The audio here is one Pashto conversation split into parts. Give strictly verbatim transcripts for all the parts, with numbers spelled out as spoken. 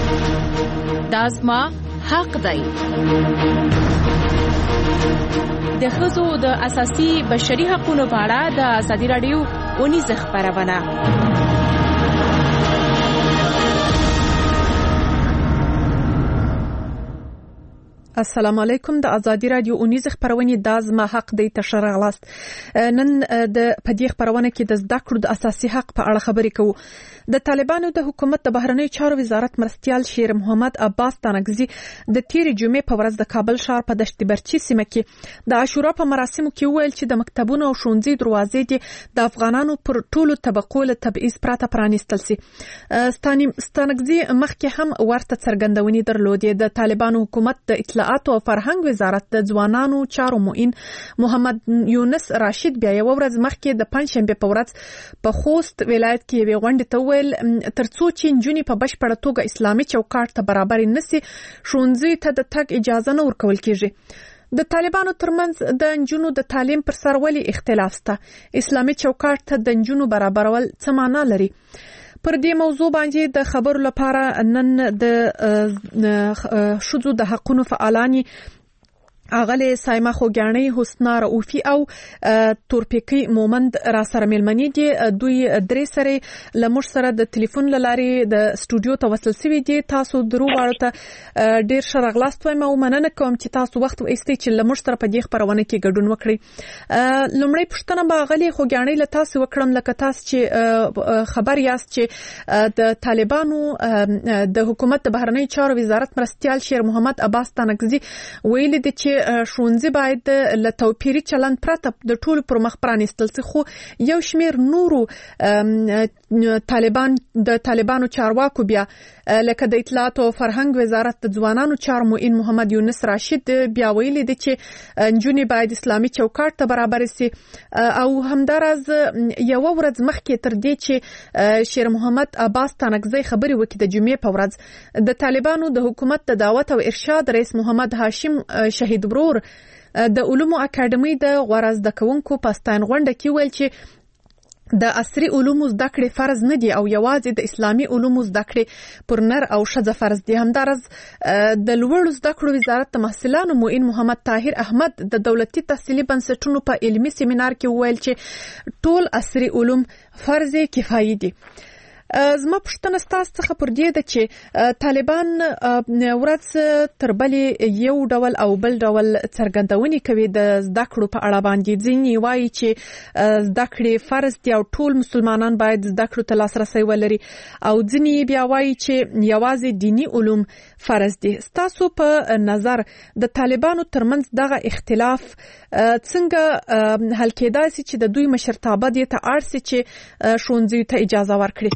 دا زما حق دی. د ښځو د اساسي بشري حقوقو په اړه د ازادي راډیو اونیزه خبرونه. السلام علیکم. د ازادي راډیو اونیزه خبرونه د ازما حق دی تشر غلاست. نن د پدې خبرونه کې د زده کړو د اساسي حق په اړه خبرې کوو. د طالبانو د حکومت د بهرنی چارو وزارت مرستيال شیر محمد عباس تانګزي د تیرې جمعې په ورځ د کابل ښار په دشت برچی سیمه کې د عاشورا په مراسمو کې ویل چې د مکتبونو او ښوونځي دروازې دي د افغانانو پر ټولو طبقو له تبعیض پرته پرانیستل سي. ستانګزي مخکې هم ورته څرګندونې درلودې. د طالبانو حکومت د اطلاعات او فرهنګ وزارت د ځوانانو چارو معین محمد یونس راشد بیا یو ورځ مخکې د پنځشنبه په ورځ په خوست ولایت کې یو غونډه ته ترڅو چې نجونې په بشپړه توګه اسلامي چوکاټ ته برابر نشي ښوونځي ته د تګ اجازه نه ورکول کیږي. د طالبانو ترمنځ د نجونو د تعلیم پر سر ولې اختلاف شته؟ اسلامي چوکاټ ته د نجونو برابرول څه معنا لري؟ پر دې موضوع باندې د خبرو لپاره نن د شذو د حقوقو فعالانی اغله سایمه خوګانی حسنا رؤفی او تورپیکی مومند را سره ملمنی دي. دوی درې سره لمر سره د ټلیفون لاري د استودیو ته وصل سوي دي. تاسو درو ورته ډیر شرغلاست وایم او مننه کوم چې تاسو وخت وایستئ چې لمر سره په دې خبرونه کې ګډون وکړئ. لومړی پښتنه به غلي خوګانی له تاسو وکړم لکه تاسو چې خبر یاست چې د طالبانو د حکومت د بهرنی چارو وزارت مرستيال شیر محمد عباس تانګزي ویل دي چې ښوونځي باید له توپیري چلند پرته د ټولو پر مخ پرانیستل شي. خو یو شمیر نورو طالبان د طالبانو چارواکو بیا لکه د اطلاعات او فرهنګ وزارت د ځوانانو چارو معین محمد یونس راشد بیا ویلي دي چې نجونې باید اسلامي چوکاټ ته برابر شي. او همدارز یو ورځ مخکې تر دې چې شیر محمد عباس تانګزي خبري وکړي د جمعې په ورځ د طالبانو د حکومت د دعوت او ارشاد رئیس محمد هاشم شهید برور د علومو اکاډمي د غوړاز د کوونکو پاستان غونډه کې ویل چې د عصري علومو زده کړې فرض نه دي او یوازې د اسلامي علومو زده کړې پر نر او ښځه فرض دي. همدارز د لوړو زده کړو وزارت د محصلانو معین محمد طاهر احمد د دولتي تحصیلي بنسټونو په علمي سیمینار کې ویل چې ټول عصري علوم فرض کفایي دي. زما پښتنه ستاسو څخه پر دې ده چې طالبان ورځ تر بلې یو ډول او بل ډول څرګندونې کوي د زده کړو په اړه باندې. ځینې وایي چې زده کړې فرض دي او ټول مسلمانان باید زده کړو ته لاسرسی ولري او ځینې بیا وایي چې یوازې دینی علوم فرض دي. ستاسو په نظر د طالبانو ترمنځ دغه اختلاف څنګه حل کېدای شي چې د دوی مشرتابه دې ته اړ شي چې ښوونځیو ته اجازه ورکړي؟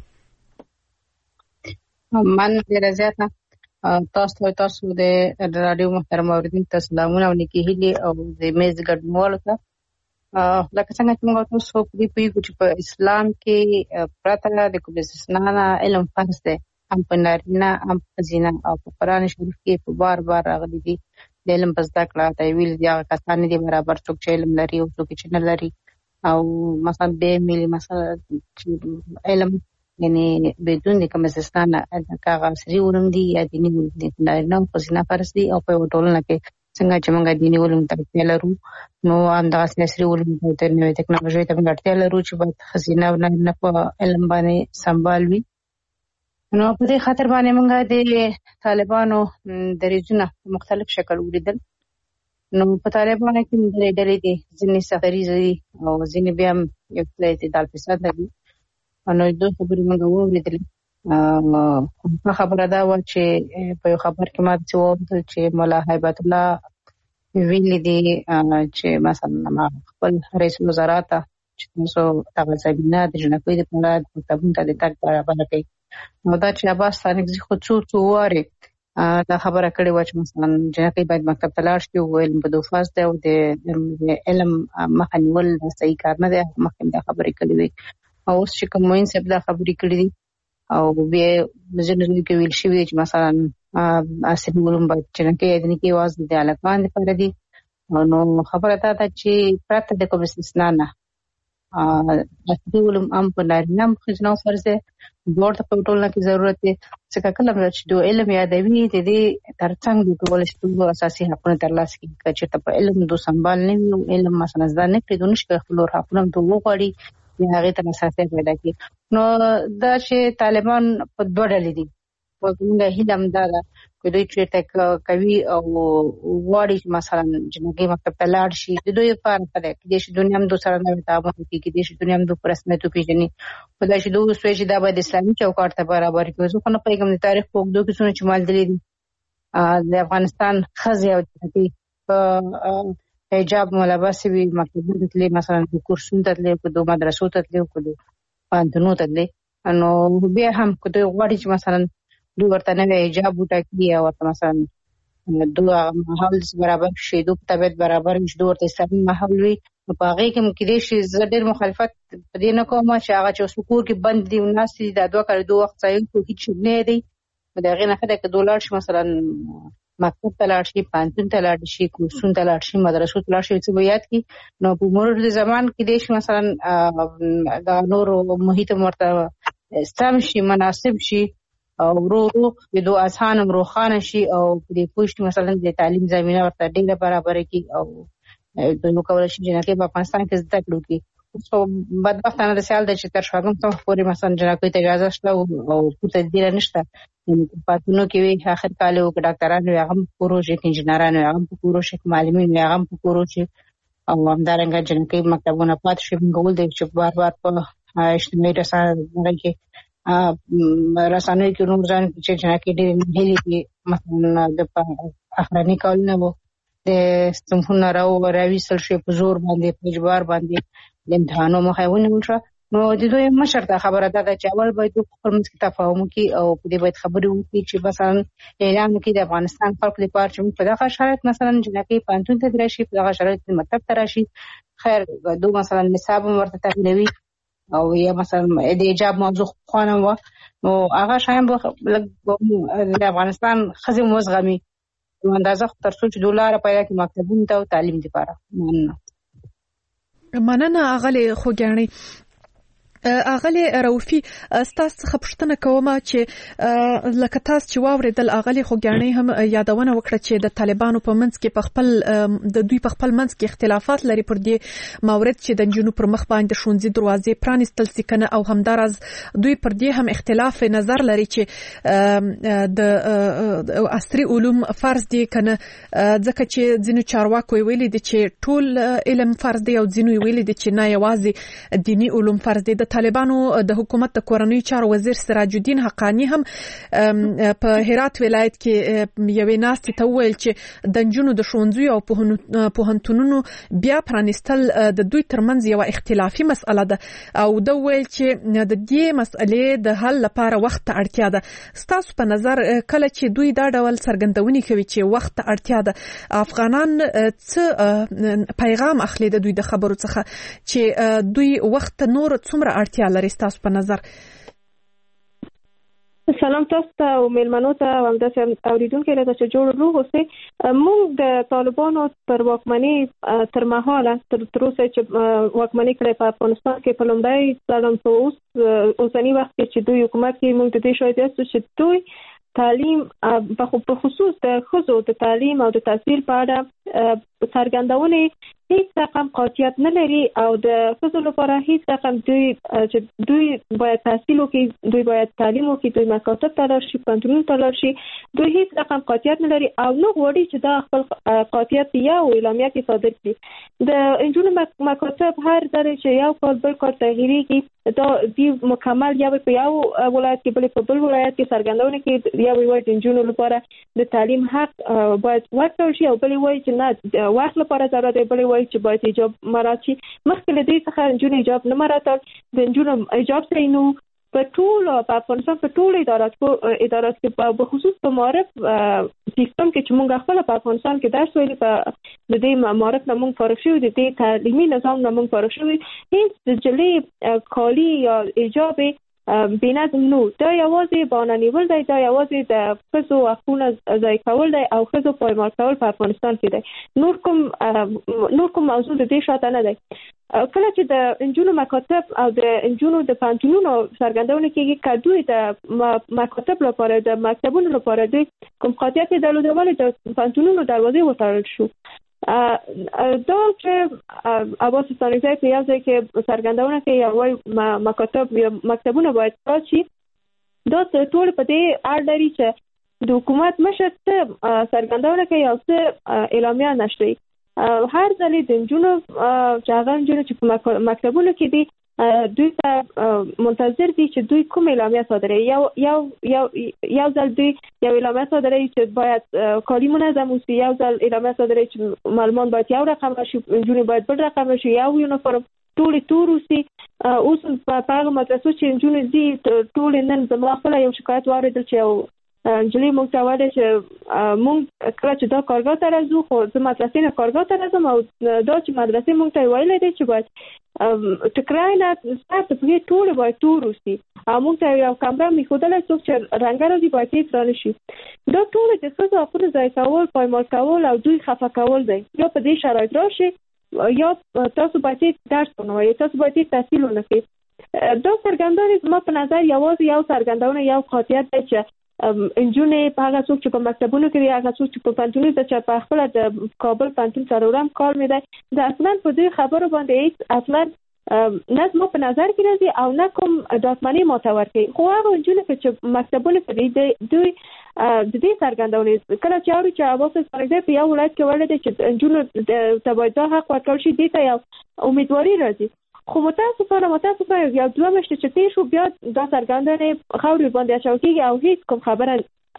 من ډیره زیاته تاسو ته تاسو د رادیو محترم اوریدونکو ته سلامونه او نیکی هیلې او د میز ګډونوالو ته. لکه څنګه چې موږ تاسو په دې پیګو چې په اسلام کې پرته د کوم استثناء نه علم فرض دی، هم په نارینه هم په ښځینه، او په قرآن شریف کې په بار بار راغلي دي د علم په زده کړه ته ویل دي هغه کسان دي برابر څوک چې علم لري او څوک چې نه لري. او مثلا به ملي مثلا علم یعنی بدون د کوم استثناء نه هغه عصري علوم دي یا دیني علوم دي، نارینه او ښځینه فرض دي. او په ټولنه کې څنګه چې موږ دیني علوم ته اړتیا لرو نو همدغه عصري علوم ته نوې ټکنالوژي ته موږ اړتیا لرو چې باید ښځینه او نارینه په علم باندې سمبال وي. نو په دې خاطر باندې موږ د طالبانو دریځونه په مختلف شکل ولیدل. نو په طالبانو کې ډېرې ډلې دي، ځینې سختریزه دي او ځینې بیا یو څه اعتدال پسنده دي. نو دوی خبرې موږ ولیدلې. په خبره دا و چې په یو خبر کې ما څه وویل چې مولا هیبت الله ویلي دي چې مثلا ما خپل رئیس وزرا ته چې تاسو هغه زمینه د جنکوي دپاره مکتبونو ته د تګ برابر کړئ. نو دا چې عباس تانګزي خو څو څو وارې دا خبره کړې وه چې مثلا جنکۍ باید مکتب ته لاړ شي او علم په دوفاز دی او د علم مخه نیول صحیح کار نه دی. مخکې دا خبرې کړې وې او اوس چې کوم معین صاحب دا خبرې کړې دي او بیا ځینو ځینو کې ویل شوي چې مثلا عصري علوم باید جنکۍ ادنیکي یوازې د هلکانو دپاره دي. نو خبره دا ده چې پرته د کوم استثنا نه د علوم هم په نارینه هم ښځینه فرض دی دواړو ته په ټولنه کې ضرورت دی ځکه کله چې دوی علم یادوي د دې ترڅنګ دوی کولی شي ټول اساسي حقونه ترلاسه کړي که چېرته په علم دوی سمبال نه وي علم مثلا زده نه کړي دوی نشي کولی خپل حقونه دوی وغواړي یا هغې ته اساسي پیدا کړي نو دا چې طالبان په دوه ډلې دي زموږ هیله همدا ده که دوی چېرته کوي او غواړي چې مثلا جنګي مکتب ته لاړ شي د دوی لپاره ښه دی کېدای شي دنیا هم دوی سره نوې تعامل وکړي کېدای شي دنیا هم دوی په رسمیت وپېژني خو دا چې دوی اوس وایي چې دا باید اسلامي چوکاټ ته برابر کړي زه خو نه پوهېږم د تاریخ په اوږدو کې څومره چې ما لیدلي دي د افغانستان ښځې او جنکۍ په حجاب ملبسې وي مکتبونو ته تللې مثلا کورسونو ته تللې که دوی مدرسو ته تللې که دوی پوهنتونونو ته تللې نو بیا هم که دوی غواړي چې مثلا دوی ورته نوی حجاب وټاکي او ورته مثلا دوی ماحول برابر شي دوی په طبیعت برابر شي دوی ورته اسلامي ماحول وي نو په هغې کې هم کېدای شي زه ډېر مخالفت په دې نه کوم چې هغه چې اوس په کور کې بند دي او ناست دي دا دوه کاله دوه وخت ځایونو کې هېڅ شی نه دی نو د هغې نه ښه دی که دوی لاړ شي مثلا مکتب ته لاړ شي پوهنتون ته لاړ شي کورسونو ته لاړ شي مدرسو ته لاړ شي څه به یاد کړي نو په مرور د زمان کېدای شي مثلا دا نورو محیط هم ورته سم شي مناسب شي او ورو ورو د دوی اذهان هم روښانه شي او په دې پوه شي مثلا د تعلیم زمینه ورته ډېره برابره کړي او دوی وکولی شي جنکۍ په افغانستان کې زده کړه وکړي اوس خو بدبختانه داسې حال دی چې تر شپږم صنف پورې مثلا جنکیو ته اجازه شته او پورته دیره نشته یعنې په پوهنتونونو کې وي اخر کال یې وکړه ډاکټران وي هغه هم په کور وشي انجینران وي هغه هم په کور وشي معلمین وي هغه هم په کور وشي او همدارنګه جنکۍ مکتبونه پاتې شي موږ ول دی چې بار بار په اجتماعي رسنیو کې رسنیو کې نور ځان چې جنکۍ ډېرې هیلې دي مثلا د اخرني کالونه و د صنفونه راویستل شوې په زور باندې په اجبار باندې د امتحانو مخه یې ونیول شوه نو د دوی مشر ته خبره ده چې اول باید دوی خپل منځ کې تفاهم وکړي او په دې باید خبرې وکړي چې مثلا اعلان وکړي د افغانستان خلکو لپاره چې موږ په دغه شرایط مثلا جنکۍ پوهنتون ته راشي په دغه شرایط مکتب ته راشي خیر دوی مثلا نصاب هم ورته تغییروي او یا مثلا د حجاب موضوع خوانه و نو هغه شایم به د افغانستان ښځې هم وزغمي نو اندازه خو تر څو چې دوی لاره پیدا کړي مکتبونو ته او تعلیم دپاره مننه مننه اغلې خوږیاڼۍ اغلې رؤفي ستاسو څخه پوښتنه کوم چې لکه تاسو چې واورېدل اغلې خوږیاڼۍ هم یادونه وکړه چې د طالبانو په منځ کې په خپل د دوی په خپل منځ کې اختلافات لري پر دې مورد چې د جنوب پر مخ باندې ښوونځي دروازې پرانیستل سي کنه او همدارز دوی پر دې هم اختلاف نظر لري چې د عصري علوم فرض دي کنه ځکه چې ځینو چارواکو ویلي دي چې ټول علم فرض دی او ځینو ویلي دي چې نه یوازې دینی علوم فرض دي طالبانو د حکومت د کورنۍ چارو وزیر سراج الدین حقانی هم په هرات ولایت کې یوې ناستې ته وویل چې د نجونو د ښوونځیو او پوهنتونونو بیا پرانیستل د دوی ترمنځ یوه اختلافي مسأله ده او ده وویل چې د دې مسئلې د حل لپاره وخت ته اړتیا ده ستاسو په نظر کله چې دوی دا ډول څرګندونې کوي چې وخت ته اړتیا ده افغانان څه پیغام اخلي د دوی د خبرو څخه چې دوی وخت نور څومره اړتیا لري ستاسو په نظر سلام تاسو ته او مېلمنو ته او همداسې اوریدونکو ته چې جوړ روغ اوسئ موږ د طالبانو پر واکمنۍ تر مهاله تر اوسه چې واکمنۍ کړې په افغانستان کې په لومړی ځل په اوس اوسني وخت کې چې دوی حکومت کې موږ د دې شاهد یاستو چې دوی تعلیم په خصوص د ښځو د تعلیم او د تحصیل په اړه څرګندونې هیڅ رقم قاطعیت نه لري او د ښځو لپاره هیڅ رقم دوی چې دوی باید تحصیل وکړي دوی باید تعلیم وکړي دوی مکاتب ته لاړ شي پوهنتونونو ته لاړ شي دوی هیڅ رقم قاطعیت نه لري او نه غواړي چې دا خپل قاطعیت یا اعلامیه کې صادر کړي د نجونو مکاتب هر ځای چې یو کال بل کال تغییریږي دا دی مکمل یا په یو ولایت کې بل په بل ولایت کې څرګندونه کوي یا وایي د نجونو لپاره د تعلیم حق باید ورکړل شي او بل وایي چې نه وخت لپاره ضرورت دی بل وایي چې باید حجاب مراعات شي مخکې له دې څخه نجونې حجاب نه مراعاتول د نجونو حجاب صحیح نه په ټول په افغانستان په ټول ادارات کې ادارات کې په خصوص په معرف سیستم کې چې موږ خپل په افغانستان کې درس ویلي په د دې معرف نه موږ فارغ شوي د دې تعلیمي نظام نه موږ فارغ شوي هیڅ جلې کالی یا حجاب بنظم نو. دا یوازې بهانه نیول دی، دا یوازې د ښځو حقونه ضایع کول دی او ښځو پایمال کول په افغانستان کې دی. نور کوم نور کوم موضوع د دې شاته نه دی. کله چې د انجونو مکاتب او د انجونو د پانتونونو څرګندونه کېږي که دوی د مکاتب لپاره د مکتبونو لپاره دوی کوم قاطعیت درلوده ولې د پانتونونو دروازې وتړل شو. دا چې عباس ستانکزی په یو ځای کې څرګندونه کوي یا وایي مکاتب یا مکتبونه باید پراخ شي، دا ټول په دې اړه لري چې د حکومت مشر څه څرګندونه کوي او څه اعلامیه نشري. هر ځل د انجونو چې هغه انجونو چې په مکتبونو کې دي دوی ته منتظر دي چې دوی کوم اعلامیه صادروي. یو یو یو یو ځل دوی یو اعلامیه صادروي چې باید کاري منظم اوسي، یو ځل اعلامیه صادروي چې معلمان باید یو رقم شي، انجونې باید بل رقم شي، یو یونیفورم ټول تور اوسي. اوس په هغه مدرسو چې انجونې دي ټول نن زما خپل یو شکایت واردل چې یو انجلي موږ ته وایي چې موږ کله چې دا کارګاه ته راځو خو زه مدرسې نه کارګاه ته راځم او دا چې مدرسې موږ ته ویلی دی چې باید ټکرای نه سر ته پرې ټولې باید تور اوسي او موږ ته یو کمره میښودلی څوک چې رنګه راځي باید هېڅ رانه شي. دا ټول د ښځو حقونه ضایع کول، پایمال کول او دوی خفه کول دی. یا په دې شرایط راشي یا تاسو باید هېڅ درس ونه وایئ، تاسو باید هېڅ تحصیل ونه کړئ. دا څرګندونې زما په نظر یوازې یو څرګندونه یو قاطعیت دی چې انجونې په هغه څوک چې په مکتبونو کې دي، هغه څوک چې په پوهنتونونو ته چې په خپله د کابل پوهنتون څلورم کال مې دی، د اصلا په دې خبرو باندې هېڅ اصلا نه زما په نظر کې راځي او نه کوم ډاکمنې ماته ورکوي. خو هغه انجونې چې مکتبونو کې دي دوی د دې څرګندونې کله چې اوري چې عباس ستانکزی په یو ولایت کې ویلی دی چې انجونو ته باید دا حق ورکړل شي، دې ته یو امیدواري راځي. خو متاسفانه متاسفانه یو دوه میاشتې چې تېر شو بیا دا څرګندونې خاورې باندې اچول کېږي او هېڅ کوم خبره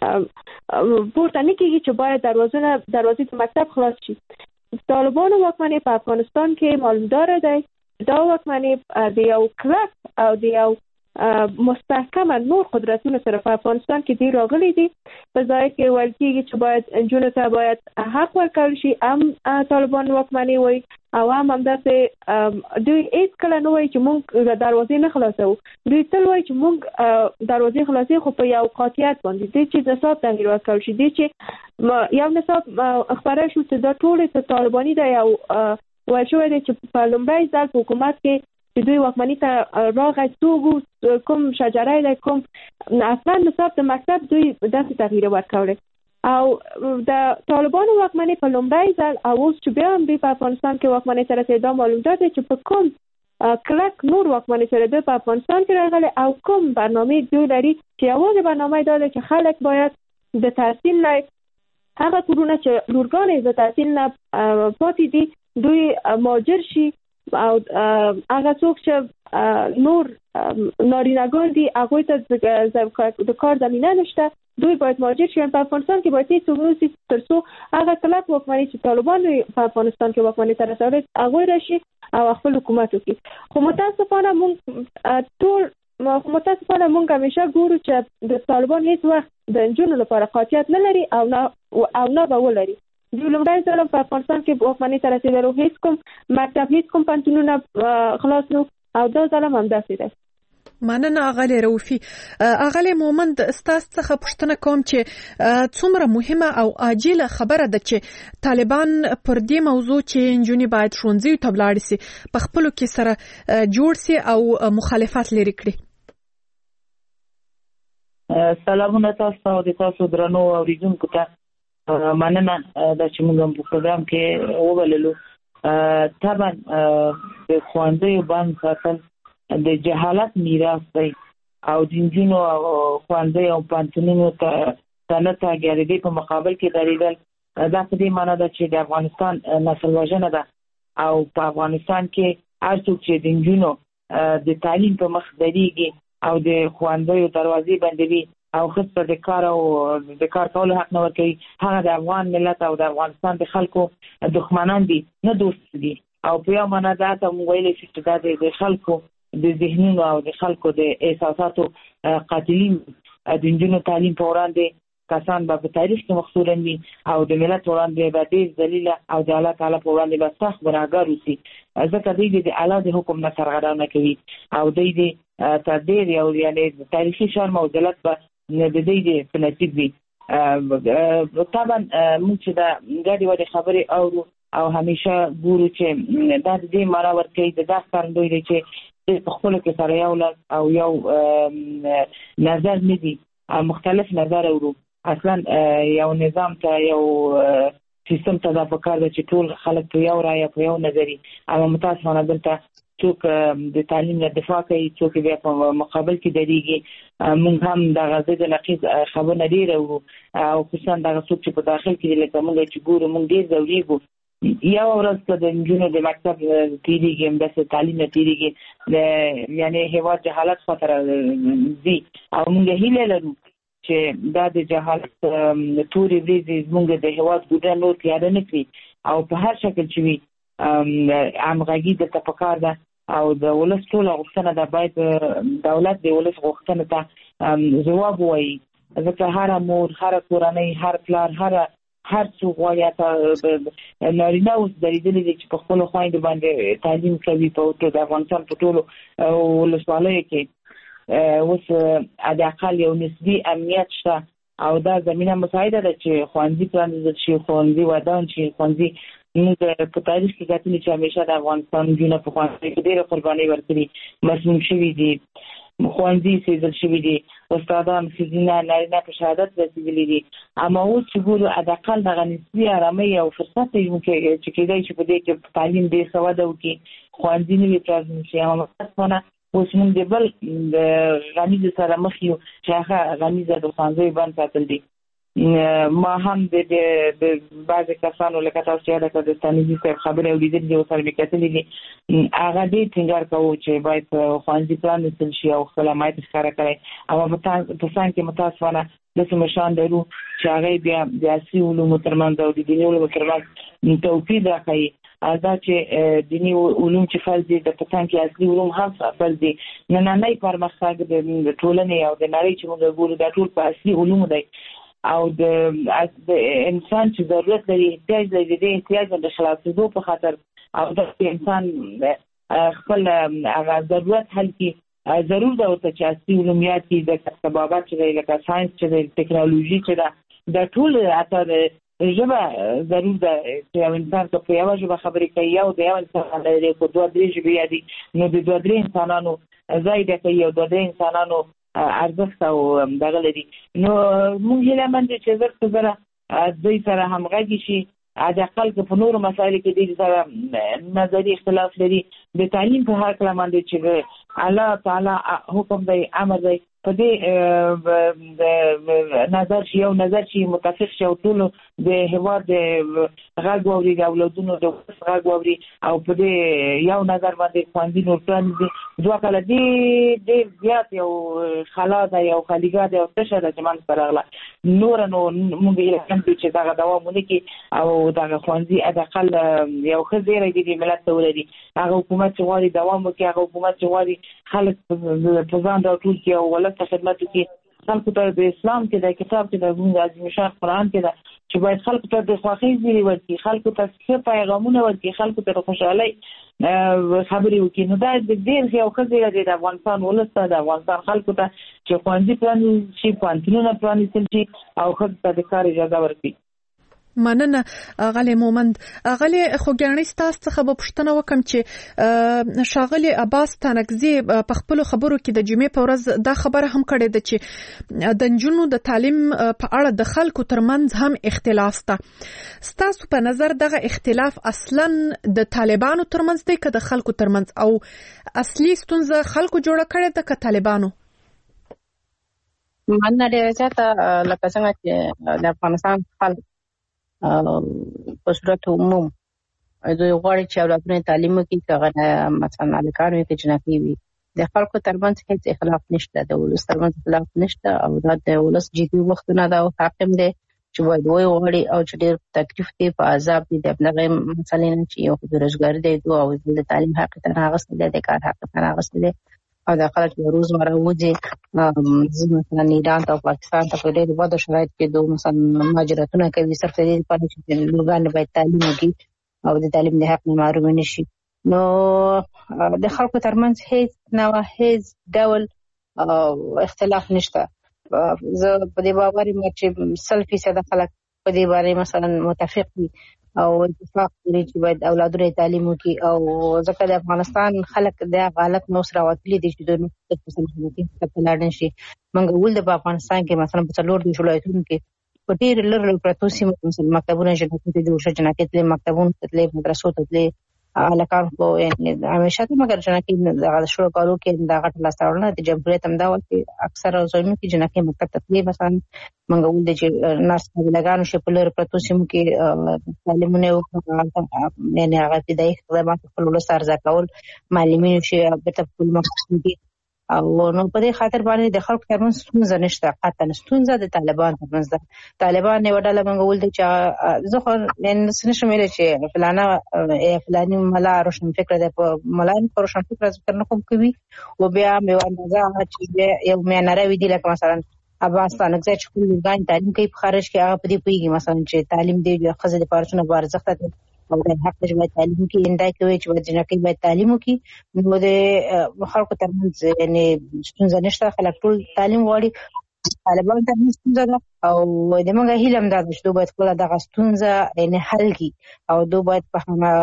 پورته نه کېږي چې باید دروازونه دروازې د مکتب خلاص شي. طالبانو واکمنۍ په افغانستان کې معلومداره دی. دا واکمنۍ د یو کلک او د یو مستحکمه نور قدرتونو سره په افغانستان کې دی راغلي دي. په ځای کې ویل کېږي چې باید انجونو ته باید حق ورکړل شي، هم طالبان واکمنۍ وایي او هم همداسې دوی هېڅکله نه وایي چې موږ دروازې نه خلاصوو. دوی تل وایي چې موږ دروازې خلاصوي خو په یو قاطعیت باندې دی چې نصاب تغییر ورکړل شي، دی چې یو نصاب خپاره شو چې دا ټولې طالباني دی او ویل شوی دی چې په لومړی ځل په حکومت کې چې دوی واکمنۍ ته راغی څوک کوم شجره دی کوم اصلا نصاب د مکتب دوی داسې تغییر ورکولی او د طالبانو واکمنۍ په لومړی ځل او اوس چې بیا هم دوی په افغانستان کې واکمنۍ ته رسېدا معلومدار دی چې په کوم کلک نور واکمنۍ سره دوی په افغانستان کې راغلی او کوم برنامې دوی لري چې یوازې برنامه دا ده چې خلک باید د تحصیل نه هغه کورونه چې لورګانې د تحصیل نه پاتې دي دوی مهاجر شي او هغه څوک چې نور نارینه‌ګان دي هغوی ته د کار زمینه نشته دوی باید مهاجر شي. په افغانستان کې باید هېڅ څوک نوسي تر څو هغه کلک واکمنۍ چې طالبان په افغانستان کې واکمنۍ ته رسولی هغوی راشي او خپل حکومت وکړي. خو متاسفانه موږ ټول متاسفانه موږ همیشه ګورو چې د طالبان هېڅ وخت د نجونو لپاره قاطعیت نه لري او نه او نه به ولري. دوی لومړی ځل په افغانستان کې واکمنۍ ته رسېدلو هېڅ کوم مکتب هېڅ کوم پوهنتونونه خلاص نه او دا ځل هم همداسې دی. مننه اغلی روفي. اغلی مومند ستاسو څخه پوښتنه کوم چې څومره مهمه او عاجله خبره ده چې طالبان پر دې موضوع چې نجونې باید ښوونځیو ته ولاړې سي په خپلو کې سره جوړ سي او مخالفت لرې کړي. سلامونه تاسو او د تاسو درنو اوریدونکو ته مننه دا چې موږ په پروګرام کې ووللو. طبعا د ښوونځیو بند ساتل د جهالت میراث دی او د نجونو ښوونځي او پوهنتونونو ته نه تاګېدې په مقابل کې درېدل دا په دې معنی ده چې د افغانستان نسل وژنه ده او په افغانستان کې هر څوک چې د نجونو د تعلیم په مخ درېږي او د ښوونځیو دروازې بندوي او ښځو د کار او د کار کولو حق نه ورکوي هغه د افغان ملت او د افغانستان د خلکو دښمنان دي نه دوست دي. او په یو معنی دا ته موږ ویلی شو چې دا د خلکو د ذهنونو او د خلکو د احساساتو قاتلین د نجونو تعلیم په وړاندې کسان به په تاریخ کې مخصوصا وي او د ملت وړاندې به ډېر ذلیله او د الله تعالی په وړاندې به سخت ګناهګار اوسي ځکه دوی د الله د حکم نه سرغړونه کوي او دوی د تر ډیر یو یعنی تاریخي شرم او ذلت به د دې په نصیب وي. طبعا موږ چې دا ګډي وړي خبرې اورو او همیشه ګورو چې دا د دې معنا ورکوي د داس کارندوی دی چې په خپل کې سره یو لاس او یو نظر نه دي مختلف نظر اورو. اصلا یو نظام ته یو سیستم ته دا پکار دی چې ټول خلک په یو رایه په یو نظری اما متاسفانه دلته څوک د تعلیم نه دفاع کوي څوک بیا په مقابل کې درېږي. موږ هم د غزه د نقیض خبرونه ډېر اورو او خصوصا دغه څوک چې په داخل کې لکه موږ چې ګورو موږ ډېر ځورېږو. یو ورځ که د نجونو د مکتب تېرېږي همداسې تعلیم نه تېرېږي یعنی هېواد جهالت خواته ځي او موږ هیله لرو چې دا د جهالت تورې ورېځې زموږ د هېواد ګوډه نور تیاره نه کړي او په هر شکل چې وي همغږي دلته پکار ده او د ولس ټوله غوښتنه ده باید دولت د ولس غوښتنې ته ځواب ووایي ځکه هره مور هره کورنۍ هر پلار هره هر څوک غواړي ته نارینه اوس درېدلي دي چې په خپلو خویندو باندې تعلیم کوي په د افغانستان په ټولو ولسوالیو کې اوس حداقل یو نسبي امنیت شته او دا زمینه مساعده ده چې ښوونځي پرانیستل شي ښوونځي ودان شي ښوونځي موږ په تاریخ کې کتلي چې همیشه د افغانستان نجونې په ښوونځي کې ډېره قربانۍ ورکړي مسموم شوي دي ښوونځي سېزل شوي دي استادان ښځینه نارینه په شهادت رسېدلي دي اما اوس چې ګورو حداقل دغه نسبي ارامۍ او فرصت چې کېدای شي په دې کې تعلیم ډېر ښه وده وکړي ښوونځي نوي پرانیستل شي اما متاسفانه اوس موږ د بل غمیزو سره مخ یو چې هغه غمیزه د ښوونځیو بند ساتل دي. ما هم د بعضې کسانو لکه تاسو چې یاده کړه د ستانیزي صاحب خبرې اورېدلې دي ورسره مې کتلې دي هغه ډېر ټینګار کوو چې باید ښوونځي پرانیستل شي او خپل حمایت ښکاره کړی اما په څنګ کې متاسفانه داسې مشران لرو چې هغوی بیا د عصري علومو ترمنځ او د دیني علومو ترمنځ توپیر راښیي. دا چې دیني علوم چې فرض دي د پتن کې اصلي علوم هم فرض دي. نننی پرمختګ د ټولنې او د نړۍ چې موږ ګورو دا ټول په اصلي علومو دی او د انسان چې ضرورت لري احتیاج لري د احتیاج د خلاصېدو په خاطر او د انسان خپل هغه ضرورت حل کړي ضرور ده ورته چې اصلي علوم یاد کړي د طبابت چې دی لکه ساینس چې دی ټکنالوژي چې ده دا ټول حتی ژبه ضرور ده چې یو انسان که په یوه ژبه خبرې کوي یو د یو انسان لري خو دوه درې ژبې یادي نو د دوه درې انسانانو ځای ډکوي او دوه درې انسانانو ارزښت او دغه لري. نو موږ هیله مند یو چې زر په زره دوی سره همغږي شي حداقل که په نورو مسایلو کې دوی سره نظري اختلاف لري د تعلیم په هکله باندې چې الله تعالی حکم دی امر دی په دې نظر شي یو نظر شي متفق شي او ټولو د هېواد د غږ واوري د اولادونو د غږ واوري او په دې یو نظر باندې ښوونځي نور پرانیزي دوه کاله ډېر ډېر زیات یو خلا ده یو خالیګاه ده یو تشه ده چې منځته راغله نوره نو موږ هیله کوو چې دغه دوام ونه کړي او دغه ښوونځي حداقل یو ښه زیری دی د ملت ته ولري. هغه حکومت چې غواړي دوام وکړي هغه حکومت چې غواړي خلک په ځان راټول کړي او ولس ته خدمت وکړي خلکو ته د اسلام کې د کتاب کې د زموږ عظیم شان قرآن کې ده چې باید خلکو ته د خوښۍ زیری ورکړي خلکو ته ښه پیغامونه ورکړي خلکو ته د خوشحالۍ خبرې وکړي. نو دا ډېر یو ښه زیری دی د افغانستان ولس ته د افغانستان خلکو ته چې ښوونځي پرانیستل شي پوهنتونونه پرانیستل شي او ښځو ته د کار اجازه ورکړي. مننه غلې مومند. غلې خوګیاڼۍ ستاسو څخه به پوښتنه وکم چې ښاغلي عباس تانکزي په خپل خبرو کې د جمعې په ورځ دا خبره هم کړې ده چې د نجونو د تعلیم په اړه د خلکو ترمنځ هم اختلاف شته. ستاسو په نظر دغه اختلاف اصلا د طالبانو ترمنځ دی که د خلکو ترمنځ او اصلي ستونزه خلکو جوړه کړې ده که طالبانو؟ مننه ډېره زیاته لکه څنګه چې د افغانستان خلک په صورت عموم دوی غواړي چې اولادونه تعلیم وکړي که مثلا هلکان وي که جنکۍ وي د خلکو ترمنځ هیڅ اختلاف نشته د ولس ترمنځ اختلاف نشته او دا د ولس جدي وختونه ده او حاکم دی چې باید وی وغواړي او چې ډېر تکلیف دی په عذاب دی د دغه مسلې نه چې یو بېروزګاري دی دو او د تعلیم حق ته راغستی دی د کار حق ته راغستی دی او د خلک د روزمره وځي ځي مثلا ایران ته او پاکستان ته په ډېرو بدو شرایطو کې دوی مثلا مهاجرتونه کوي صرف د دې لپاره چې لورګانې باید تعلیم وکړي او د تعلیم د حق نه محرومې نه شي. نو د خلکو ترمنځ هیڅ نو هیڅ ډول اختلاف نشته. زه په دې باور یم چې سل فیصد خلک په دې باندې مثلا متفق دي او اتفاق لري چې باید اولادونه تعلیم وکړي. او ځکه د افغانستان خلک د حالت نو سره وتلي دي چې د نو په لاندې شي. موږ ول د افغانستان کې مثلا په څلور د ولایتونو کې په ډېر لږ پرتو سیمو مثلا مکتبونه جنکې دي او جنکې د مکتبونو ته مدرسو ته الکان خو یعنی همیشه ته مګر جنکې د شروع کولو کې د غټ لاستاورونه د جمهوریت هم دا وایي اکثر ځایونو کې جنکې مکتب ته تللی مثلا موږ ول د ناس لګانو شي په لږ پرتو سیمو کې تعلیمونه او یعنی هغه ابتدایي خدمات په لور سره ځکول معلمین شي په خپل مکتب کې او نو په دې خاطر باندې د خلکو ترمنځ ستونزه نشته. قطعا ستونزه د طالبان ترمنځ ده. طالبان یو ډول موږ ول دي چې زه خو نشم ویل چې فلانه فلانی ملا روشن فکر ده په ملان روشن فکر ذکر نه کوم کوي او بیا مې اندازه چې یو مې نه راوي دي لکه مثلا افغانستان کې چې کوم ځای تعلیم کوي په خارج کې هغه په دې پیږي مثلا چې تعلیم دی خزه د پارچونه بارزخت ده او د حق چې باید تعلیم کې اندای کوي چې باید جنکې باید تعلیم وکړي. نو د خلکو ترمنځ یعنی ستونزه نشته. خلک ټول تعلیم غواړي. طالبان ترمنځ ستونزه ده او د موږ هیله هم ده چې دوی باید خپل دغه ستونزه یعنی حل کړي او دوی باید په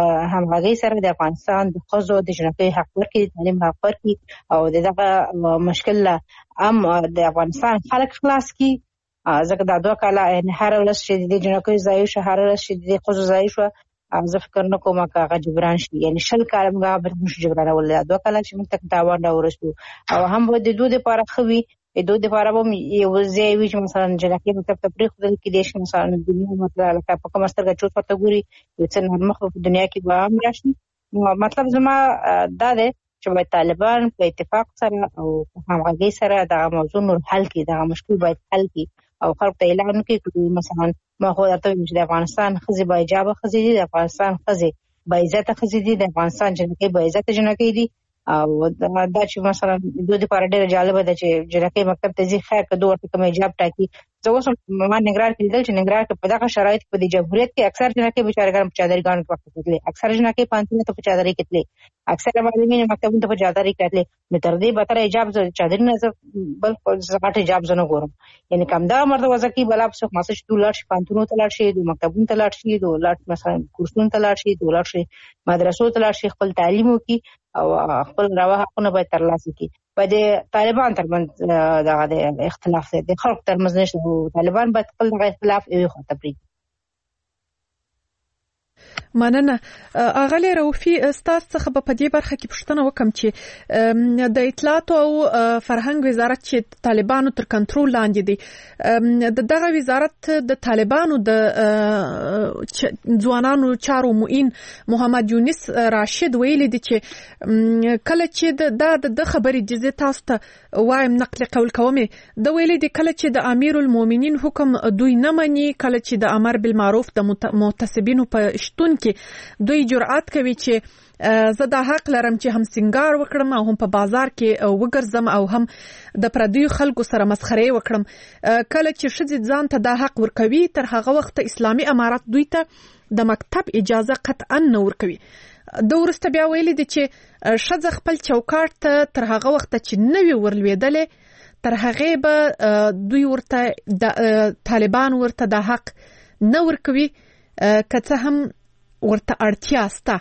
همغږۍ سره د افغانستان د ښځو د جنکې حق ورکړي، تعلیم حق ورکړي او دغه مشکل هم د افغانستان خلک خلاص کړي. ځکه دا دوه کاله یعنی هر ورځ چې د جنکې ځای شو هر ورځ چې د ښځو ځای شو زه فکر نه کوم چې هغه جبران شي. یعنی شل کاله موږ به نشو جبران ولې دوه کاله چې موږ تک تاوان راورسو او هم د دوه لپاره خوي د دوه لپاره هم یو ځای وي چې مثلا جنکې مطلب ته پرې خدای کې دیش مثلا د دنیا مطلب لکه په کوم سترګه چوت پته ګوري چې نرمخ په دنیا کې به هم راشي. مطلب زما دا ده چې باید طالبان په اتفاق سره او همغږۍ سره دا موضوع نور حل کړي، دا مشکل باید حل کړي او خلک ته اعلان وکړي مثلا ما خو درته چې د افغانستان ښځې با حجابه ښځې دي، د افغانستان ښځې با عزته ښځې دي، د افغانستان جنکې با عزته جنکې دي. او دا چې مثلا دوی لپاره ډېره جالبه ده چې جنکې مکتب ته ځي خیر که دوی ورته کوم حجاب ټاکي. زه اوس ما ننګرهار کې لیدل چې ننګرهار کې په دغه شرایط په دې جمهوریت کې اکثر جنکې بیچارهګان په چادرګانو کې وخت تللې، اکثر جنکې پانتونو ته په چادرۍ کې تللې، اکثر معلمین مکتبونو ته په چادرۍ کې تللې. نو تر دې بهتره حجاب چادر نه بل غټ حجاب زه نه ګورم. یعنی کم دا مرده وځه کې بلا په څوک مسج تو لاړ شي پانتونو ته لاړ شي د مکتبونو ته لاړ شي د لاړ مثلا کورسونو ته لاړ شي د لاړ شي مدرسو ته لاړ شي خپل تعلیم وکړي او خپل روا حقونه باید ترلاسه کړي. په دې طالبان ترمنځ دغه اختلاف دی، د خلکو ترمنځ نشته. طالبان باید خپل دغه اختلاف یو خواته پرېږدي. مننه. اغلی روفي استاد څخه په دې برخه کې پوښتنه وکم چې د اطلاعات او فرهنګ وزارت چې طالبانو تر کنټرول لاندې دی، د دغه وزارت د طالبانو د ځوانانو چارو معین محمد یونس راشد ویلي دی چې کله چې د د خبرې جزې تاسو ته وایم نقل قول کوم د ویلي دی کله چې د امیر المؤمنین حکم دوی نه مني، کله چې د امر بالمعروف د متعصبینو په شتون کې دوی جرأت کوي چې زه دا حق لرم چې هم سنگار وکړم او هم په بازار کې وګرځم او هم د پردیو خلکو سره مسخره وکړم. کله چې ښځې ځان ته دا حق ورکوي تر هغه وخت اسلامي امارات دوی ته د مکتب اجازه قطعا نه ورکوي. د ورسته بیا ویلي دي چې ښځه خپل چوکاټ ته تر هغه وخت چې نوی ورلوېدلې تر هغه به دوی ورته د طالبان ورته د حق نه ورکوي که څه هم ورته اړتیا سته.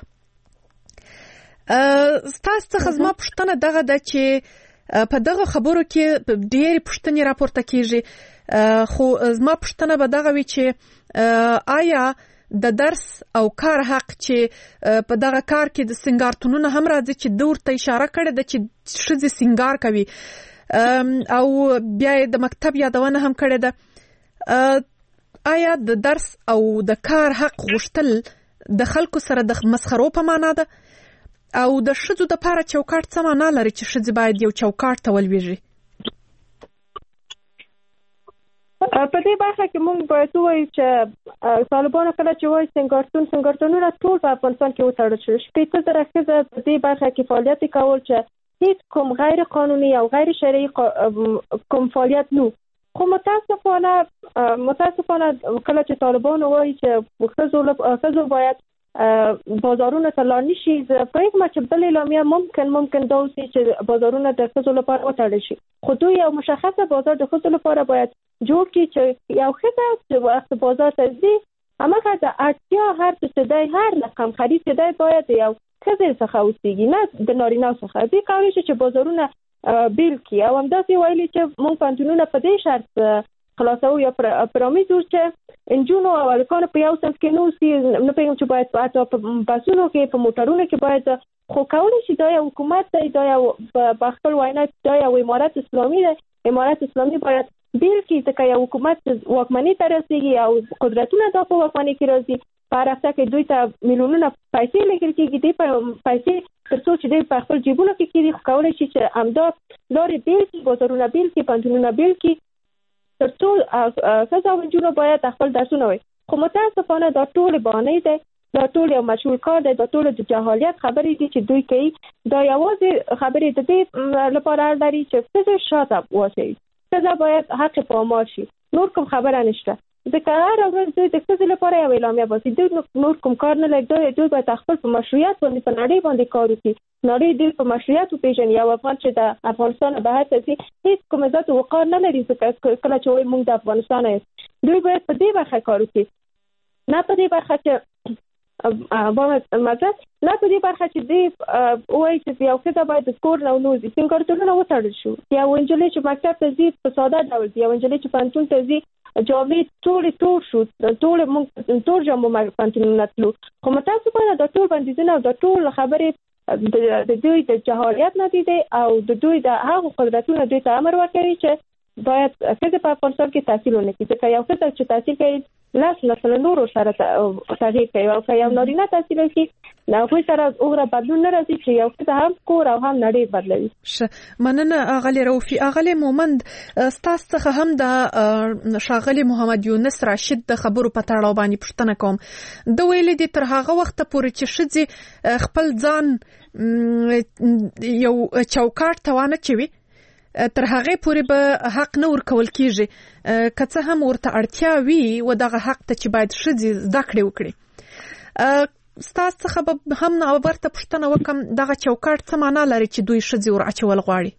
ستاسو څخه زما پوښتنه دغه ده چې په دغه خبرو کې ډېرې پوښتنې راپورته کیږي، خو زما پوښتنه به دغه وي چې آیا د درس او کار حق چې په دغه کار کې د سنگارتونونو هم راځي چې د ورته اشاره کړې ده چې ښځې سنگار کوي او بیا د مکتب یادونه هم کړې ده، آیا د درس او د کار حق غوښتل د خلکو سره د مسخرو په معنا ده او د ښځو د پاره چوکاټ څه معنا لري چې ښځې باید یو چوکاټ ته ولویږي؟ په دې برخه کې موږ باید ووایو چې طالبانو کله چې وایي سنګارتون سنګارتونونه ټول په افغانستان کې وتړل شوي، شپېته زره ښځې په دې برخه کې فعالیت کول چې هیڅ کوم غیر قانوني او غیر شرعي کوم فعالیت نه. خو متاسفانه متاسفانه کله چې طالبان وایي چې ښځو ښځو باید بازارونه ته لاړ نشي. زه فکر کوم چې بل اعلامیه ممکن ممکن دا اوسي چې بازارونه د ښځو لپاره وتړل شي، خو دوی یو مشخصه بازار د ښځو لپاره باید جوړ کړي چې یو ښځه چې وخت بازار ته ځي هماغه د اړتیا هر څه دی، هر رقم خرید دی باید یو ښځې څخه اوسېږي، نه د نارینه څخه. دوی کولی شي چې بازارونه بیل کړي او همداسې ویلي چې موږ پوهنتونونه په دې شرط خلاصو یا پرامیزو چې انجونو او هلکانو په یو صنف کې نه اوسي. نه پوهېږم چې باید حتی په بسونو کې په موټرونو کې باید، خو کولی شي دا یو حکومت دی، دا یو په خپل وینا دا یو امارت اسلامي دی. امارت اسلامي باید بیل کړي ځکه یو حکومت واکمنۍ ته رسېږي او قدرتونه دا په واکمنۍ کې راځي. په هر هفته کې دوی ته میلیونونه پیسې لیږل کېږي، دې پیسې تر څو چې دوی په خپل جیبونو کې کېږي، خو کولی شي چې همدا لارې بیل کړي، بازارونه بیل کړي، پوهنتونونه بیل کړي تر څو ښځې او نجونو باید خپل درسونه وایي. خو متاسفانه دا ټولې بهانې دی، دا ټول یو مشهور کار دی، دا ټول د جهالیت خبرې دي چې دوی کوي. دا یوازې خبرې د دې لپاره اړ لري چې ښځې شاته واچوي، ښځه باید حق پامال شي، نور کوم خبره نشته. ځکه هره ورځ دوی د ښځې لپاره یو اعلامیه باسي، دوی نور کوم کار نه لري. دوی باید خپل په مشروعیت باندې په نړۍ باندې کار وکړي، نړۍ دوی په مشروعیت وپېژني. یو افغان چې د افغانستان بهر ته ځي هېڅ کوم عزت او وقار نه لري، ځکه کله چې وایي موږ د افغانستان یو. دوی باید په دې برخه کار وکړي، نه په دې برخه چې مګر نه په دې برخه چې دوی وایي چې یو ښځه باید د کور نه ونوځي. سینګارتونونه وتړل شو، یو نجلۍ چې مکتب ته ځي په ساده ډول ځي، یو نجلۍ چې پوهنتون ته ځي جامې ټولې تور شو، ټولې موږ تور جامو پوهنتونونه تلو. خو متاسفانه دا ټول بندیزونه او دا ټول خبرې د دوی د جهالیت نتیجه او د دوی د هغو قدرتونو دوی ته امر ورکوي چې باید ښځې په افغانستان کې تحصیل ونه کړي. ځکه یو ښځه چې تحصیل کوي لاس له نورو سره تغیر کوي، او که یو نارینه تحصیل وکړي نو هغوی سره هغومره بدلون نه راځي چې یو ښځه هم کور او هم نړۍ بدلوي. ښه مننه اغلې روفي. اغلې مومند ستاسو څخه هم د ښاغلي محمد یونس راشد د خبرو په تړاو باندې پوښتنه کوم. د ویلي دي تر هغه وخته پورې چې ښځې خپل ځان یو چوکاټ ته وانه چوي تر هغه پورې به حق نه ورکول کیږي، که څه هم ورته اړتیا وي و دغه حق ته چې باید ښځې زده کړې وکړي. ستاسو څخه به هم نه ورته پوښتنه وکم دغه چوکاټ څه معنا لري چې دوی ښځې ور اچول غواړي؟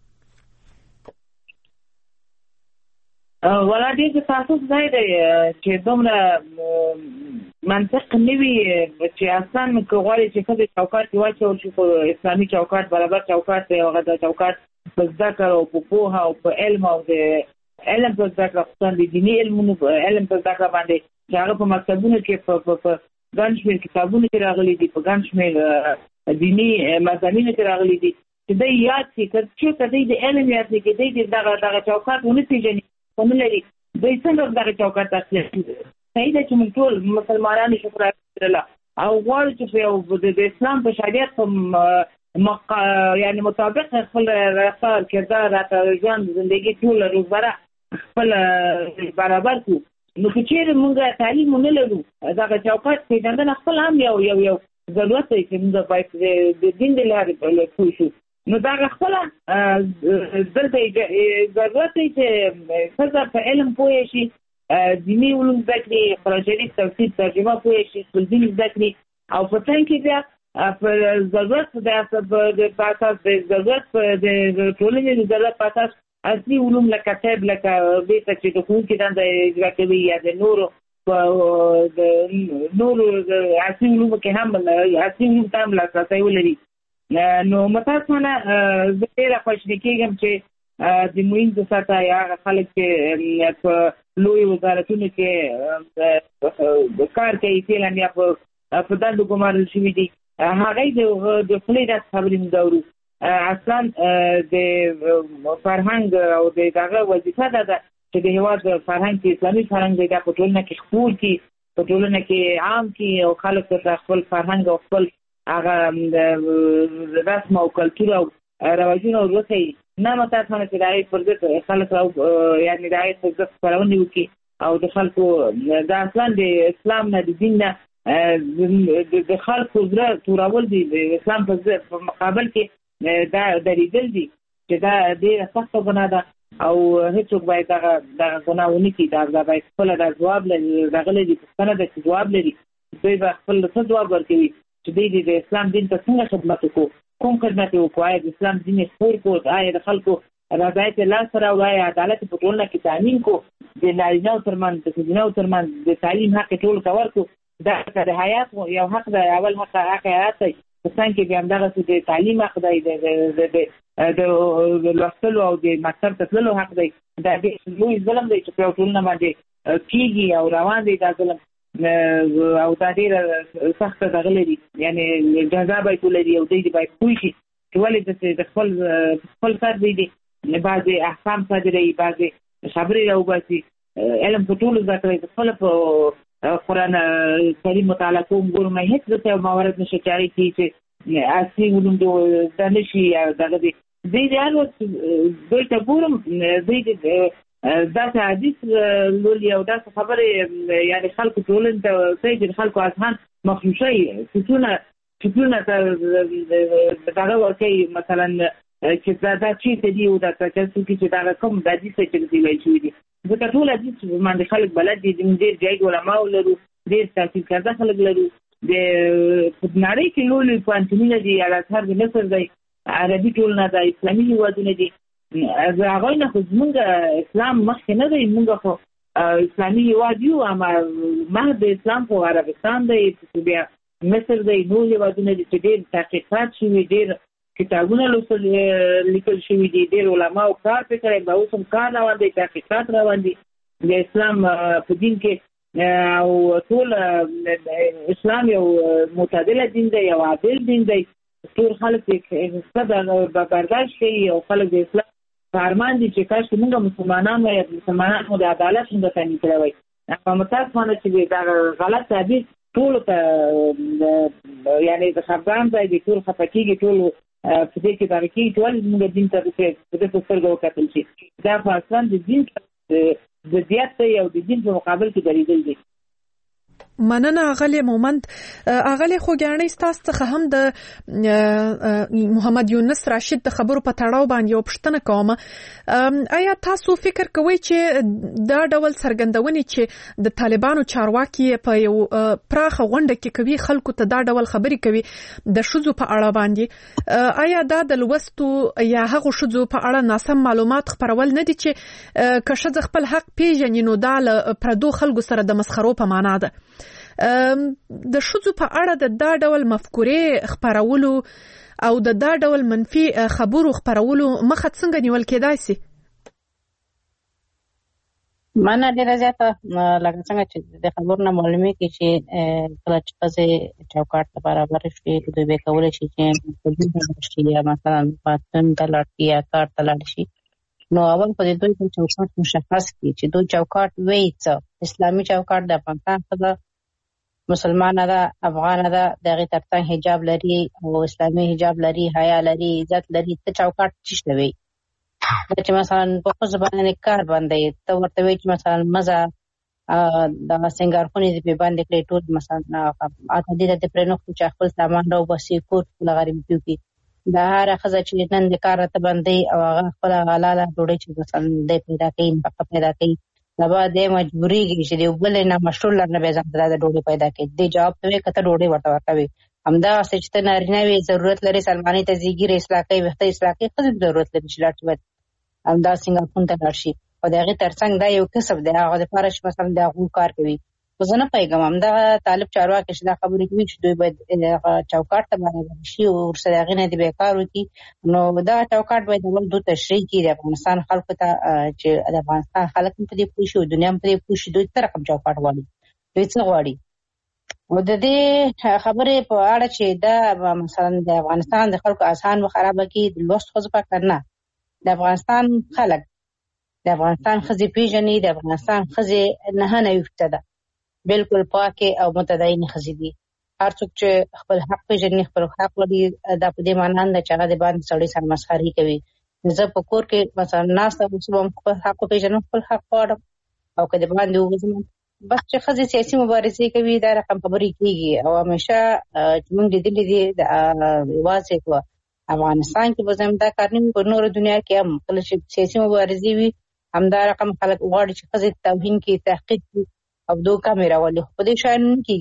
ولا دې تاسو ځای دی چې دومره منطق نه وي چې اصلا غواړي چې ښځې چوکاټ واچول شي، خو اسلامي چوکاټ برابر چوکاټ دی، هغه د چوکاټ په زده کړه او په پوهه او په علم او د علم په زده کړه، خصوصا د دیني علمونو علم په زده کړه باندې چې هغه په مکتبونو کې په ګڼ شمېر کتابونو کې راغلي دي، په ګڼ شمېر دیني مضامینو کې راغلي دي چې دی یاد شي. که چېرته دی د علم یاد شي، که دی دغه دغه چوکاټ ونه پېژني خو نه لري، دوی څنګه دغه چوکاټ اخلي؟ صحیح ده چې موږ ټول مسلمانان یو شکر الحمدلله او غواړو چې په یو د اسلام په شریعت په مق... یعنی مطابق خپل رفتار کردار رفتار ژوند زندگی ټول روزمره خپل برابر کو. نو که چیرې موږ تعلیم نه لرو دغه چوکاټ پیژندنه خپل هم یو یو یو ضرورت دی چې موږ باید د دین د لارې پوه شو. نو دغه خپله دلته ضرورت دی چې ښځه په علم پوه شي، دیني علوم زده کړي، قرآن شریف تفسیر ترجمه پوه شي، خپل دین زده کړي، او په څنګ کې بیا په ضرورت د اساس د ضرورت د ټولنې د ضرورت په اساس اصلي علوم لکه طب لکه بیته چې د ښوونکي دنده اجرا کوي یا د نورو د نورو اصلي علومو کې هم اصلي علوم ته هم لاسرسی ولري. نو متاسفانه زه ډېره خوشحاله کېږم چې د میندو ساته یا هغه خلک چې په لوی وزارتونو کې کار کوي فعلا یا په دندو ګمارل شوي دي، هغه د خپلې داسې خبرې موږ اورو. اصلا د فرهنګ او د دغه وظیفه ده ده چې د هېواد فرهنګ کې اسلامي فرهنګ دی دا په ټولنه کې خپور کړي، په ټولنه کې عام کړي او خلک ته خپل فرهنګ او خپل هغه رسم او کلتور او رواجونه ورسوي. نه متاسفانه چې د هغې پر ضد خلک یعنې د هغې پر ضد خپرونې وکړي او د خلکو دا اصلا د اسلام نه د دین نه د خلکو زړه تورول دي، د اسلام په مقابل کې دا دریدل دي چې دا ډېره سخته ګناه ده او هېڅوک باید دغه دغه ګناه ونه کړي. دا باید خپله دا ځواب لري، راغلی دي پوښتنه ده چې ځواب لري دوی به خپل څه جواب ورکوي چې دوی د اسلام دین ته څنګه خدمت وکړو، کوم خدمت وکړو، آیا د اسلام دین خپور کړو، آیا د خلکو رضایت لاس راوړی، عدالت په ټولنه کې تامین کړو، د نارینه‌و ترمنځ د ښځینه‌و ترمنځ د تعلیم حق ټولو ته ورکړو. دا د حیات یو حق دی، اول حق حق حیات دی، په څنګ کې بیا همدغسې د تعلیم حق دی، د لوستلو او د مکتب ته تللو حق دی. دا ډېر لوی ظلم دی چې په یو ټولنه باندې کېږي او روان دی دا ظلم، او دا ډېره سخته دغه لري، یعنې جزا باید ولري او دوی باید پوه شي چې ولې داسې د خپل خپل سر دی دي بعضې احکام صادروي، بعضې خبرې راوباسي. علم په ټولو زده کړئ، خپله په قرآن کریم مطالعه کوم ګورم، هېڅ داسې یو موارد نشته چې هغې کې چې اصلي علوم زده نه شي یا دغه دی. دوی د هر وخت دوی ته ګورم، دوی داسې حدیث لولي او داسې خبرې یعنې خلکو ټولنې ته کوي چې د خلکو اذهان مخشوشوي، فکرونه فکرونه ته دغه ورکوي، مثلا چې دا دا چېرته دي او دا څوک چې دغه کوم د حدیث چې ویل شوي دي. ځکه ټول حدیث باندې خلک بلد دي، ډېر جید علماو لرو، ډېر تحصیل کرده خلک لرو. د نړۍ کې لوی لوی پوهنتونونه دي، الازهر د مصر دی، عربي ټولنه ده، اسلامي هېوادونه دي. د هغوی نه خو زمونږ اسلام مخکې نه دی، مونږ خو اسلامي هېواد یو، اما مهد د اسلام خو عربستان دی، بیا مصر دی، نور هېوادونه دي چې ډېر تحقیقات شوي، ډېر کتابونه لوستل لیکل شوي دي، ډېر علماو کار پرې کړی، به اوس هم کار روان دی، تحقیقات روان دي د اسلام په دین کې. او ټول اسلام یو معتدله دین دی، یو عادل دین دی، ټول خلک یې ښه برداشت کوي او خلک د اسلام په ارمان دي چې کاشکې موږ مسلمانان وای، مسلمانان مو د عدالت څنګه تامین کړی وای. په متاسفانه چې دغه غلط تعبیر ټولو ته یعنې د خفګان ځای دی، ټول خفه کېږي، ټول په دې کې دغه کېږي چې ولې زموږ دین ته په دې په سترګه وکتل شي. دا په اصلا د دین د زیات دی او د دین په مقابل کې درېدل دي. مننه اغلی مومند. اغلی خوګیاڼۍ ستاسو څخه هم د محمد یونس راشد د خبرو په تړاو باندې یو پوښتنه کوم. آیا تاسو فکر کوئ چې دا ډول څرګندونې چې د طالبانو چارواکي په یو پراخه غونډه کې کوي، خلکو ته دا ډول خبرې کوي د ښځو په اړه باندې، آیا دا د لوستو یا هغو ښځو په اړه ناسم معلومات خپرول نه دي چې که ښځه خپل حق پیژني نو دا له پردو خلکو سره د مسخرو په معنا ده؟ د ښځو په اړه د دا ډول مفکورې خپرولو او د دا ډول منفي خبرو خپرولو مخه څنګه نیول کېدای شي؟ مننه ډېره زیاته. لکه څنګه چې د خبرو نه معلومېږي چې کله چې ښځې چوکاټ ته برابرې شوې، دوی به کولی شي چې پوهنتون شي یا مثلا پوهنتون ته لاړ شي یا کار ته لاړ شي. نو اول په دې دوی په چوکاټ مشخص کړي چې دوی چوکاټ وایي څه. اسلامي چوکاټ د افغانستان ښځه مسلمانه ده، افغانه ده، د هغې تر څنګ حجاب لري او اسلامي حجاب لري، حیا لري، عزت لري. ته چوکاټ څه شی وایي؟ چې مثلا په ښځو باندې کار باندې ته ورته وایي چې مثلا مزه دغه سینګارخونې دې پرې باندې کړې، ټول مثلا ازادي ده دې پرې نه کړو چې خپل سامان راوباسي، کور خپله غریبي وکړي. دا هره ښځه چې نن د کار راته بندوي او هغه خپله حلاله ډوډۍ چې مثلا دی پیدا کوي، نفقه پیدا کوي، سبا دی مجبورېږي چې د یو بل نه مشهور لر نه بیا ځان ته د ډوډۍ پیدا کوي. دې جواب ته وایي که ته ډوډۍ ورته ورکوې. همدغسې چې ته نارینه وې، ضرورت لري سلمانۍ ته ځي، ږیرې اصلاح کوي، ویښته اصلاح کوي، ښځې ضرورت لري چې لاړ شي باید همدا سینګارخون ته لاړ شي. او د هغې تر څنګ دا یو کسب دی، هغه دپاره چې مثلا د هغو کار کوي. خو زه نه پوهېږم همدغه طالب چارواکي چې دا خبرې کوي چې دوی باید چوکاټ ته برابر شي او ورسره هغې نه دې بیا کار وکړي. نو دغه چوکاټ باید اول دوی تشریح کړي د افغانستان خلکو ته، چې د افغانستان خلک هم په دې پوه شي او دنیا هم په دې پوه شي دوی څه رقم چوکاټ غواړي، دوی څه غواړي. او د دې خبرې په اړه چې دا مثلا د افغانستان د خلکو اذهان به خرابه کړي، د لوست ښځو فقط نه، د افغانستان خلک، د افغانستان ښځې پېژني، د افغانستان ښځې نهه نوي فیصده ده بالکل پاکې او متدینې ښځې دي. هر څوک چې خپل حق پېژني، خپل حق لري، دا په دې معنا نه ده چې هغه د باندې سړي سره مسخرې کوي. زه په کور کې مثلا ناسته اوس به خپل حق وپېژنم، خپل حق غواړم، او که د باندې ووځم بس چې ښځې سیاسي مبارزې کوي دا رقم خبرې کېږي. او همیشه چې موږ لیدلي دي یوازې په افغانستان کې به زم دا کار نه وي، په نورو دنیا کې هم کله چې سیاسي مبارزې وي همدا رقم خلک غواړي چې ښځې توهین کړي، تحقیق کړي او دوکه مې راولي. خو په دې شیانو نه کېږي.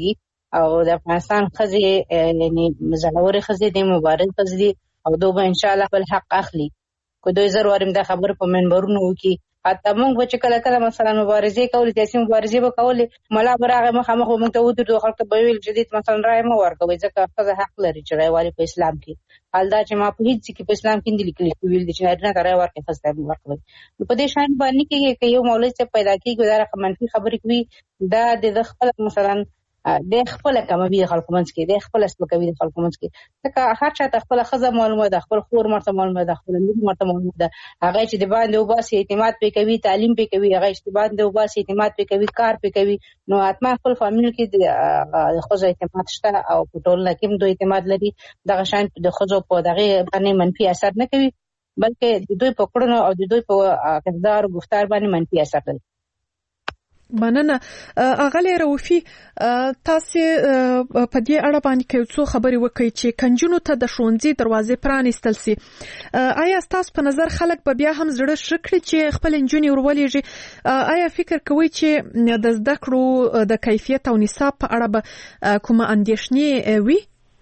او د افغانستان ښځې یعنی زړورې ښځې دي، مبارز ښځې دي او دوی به انشاءالله خپل حق اخلي. که دوی زر وارم دا خبره په منبرونو وکړي، حتی موږ به چې کله کله مثلا مبارزې کولې، سیاسي مبارزې به کولې، ملا به راغی مخامخ به موږ ته ودرېدو، خلکو به ویل جدید مثلا رایه مه ورکوئ ځکه ښځه حق لري چې رایه والي په اسلام کې. حال دا چې ما په هېڅ ځای کې په اسلام کې نه دي لیکلي ویل دي چې نارینه ته رایه ورکړئ، ښځې ته یې ورکوئ. نو په دې شان باندې کېږي که یو مولوي صاحب پیدا کېږي دا رقم منفي خبرې کوي، دا د خپله مثلا د خپل کموي د خلکو منځ کې، د خپل سپکوي د خلکو منځ کې. ځکه هر چا ته خپل ښځه معلومه ده، خپل خور مرته معلومه ده، خپل لور مرته معلومه ده، هغه چې د باندې وباسي اعتماد پې کوي، تعلیم پې کوي، هغه چې د باندې وباسي اعتماد پې کوي، کار پې کوي. نو حتما خپل فامیل کې د ښځو اعتماد شته او په ټولنه کې هم دوی اعتماد لري. دغه شان د ښځو په دغې باندې منفي اثر نه کوي، بلکې د دوی په کړنو او د دوی په کردار او گفتار باندې منفي اثر لري. مننه. اغلی روفي، تاسو په دې اړه باندې کې څو خبرې وکړئ چې کنجونو ته د ښوونځي دروازې پرانیستل سي. آیا تاسو په نظر خلک به بیا هم زړه ښه کړي چې خپل نجونې ورولېږي؟ آیا فکر کوئ چې د زده کړو د کیفیت او نصاب په اړه به کومه اندېښنې وي؟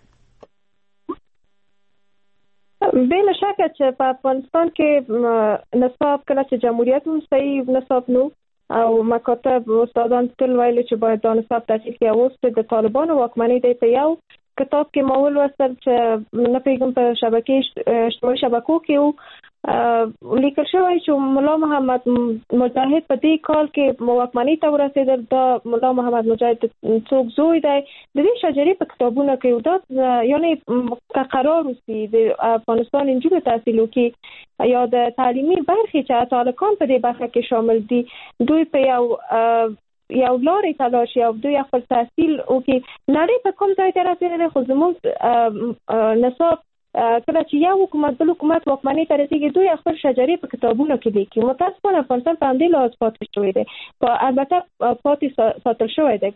بلا شکه چې په افغانستان کې نصاب کله چې جمهوریت هم صحیح نصاب نو او مکاتب استادان تل ویل چې باید دا نصاب تحقیق یا وست د طالبانو واکمنۍ دی. په یو کتاب کې ما ولوستل چې نه پیغام په شبکې اجتماعي شبکو کې و لیکل شوی چې مولا محمد مجاهد په دې کال کې واکمنۍ ته ورسېدل. دا مولا محمد مجاهد څوک زوی دی د دې شجرې په کتابونو کې دا یعنی قرار وسی د افغانستان انجونو تحصیل وکړي یا د تعلیمي برخې چې تعلقان په دې برخه کې شامل دي، دوی په یو یو لارې تلاش او دوی خپل تحصیل وکړي. نړۍ په کوم ځای ته رسېدلی، خو زموږ نصاب کله چې یو حکومت بل حکومت واکمنۍ ته رسېږي دوی خپل شجرې په کتابونو کې لیکي. متاسفانه افغانستان په همدې لحاظ پاتې شوی دی، البته پاتې ساتل شوی دی.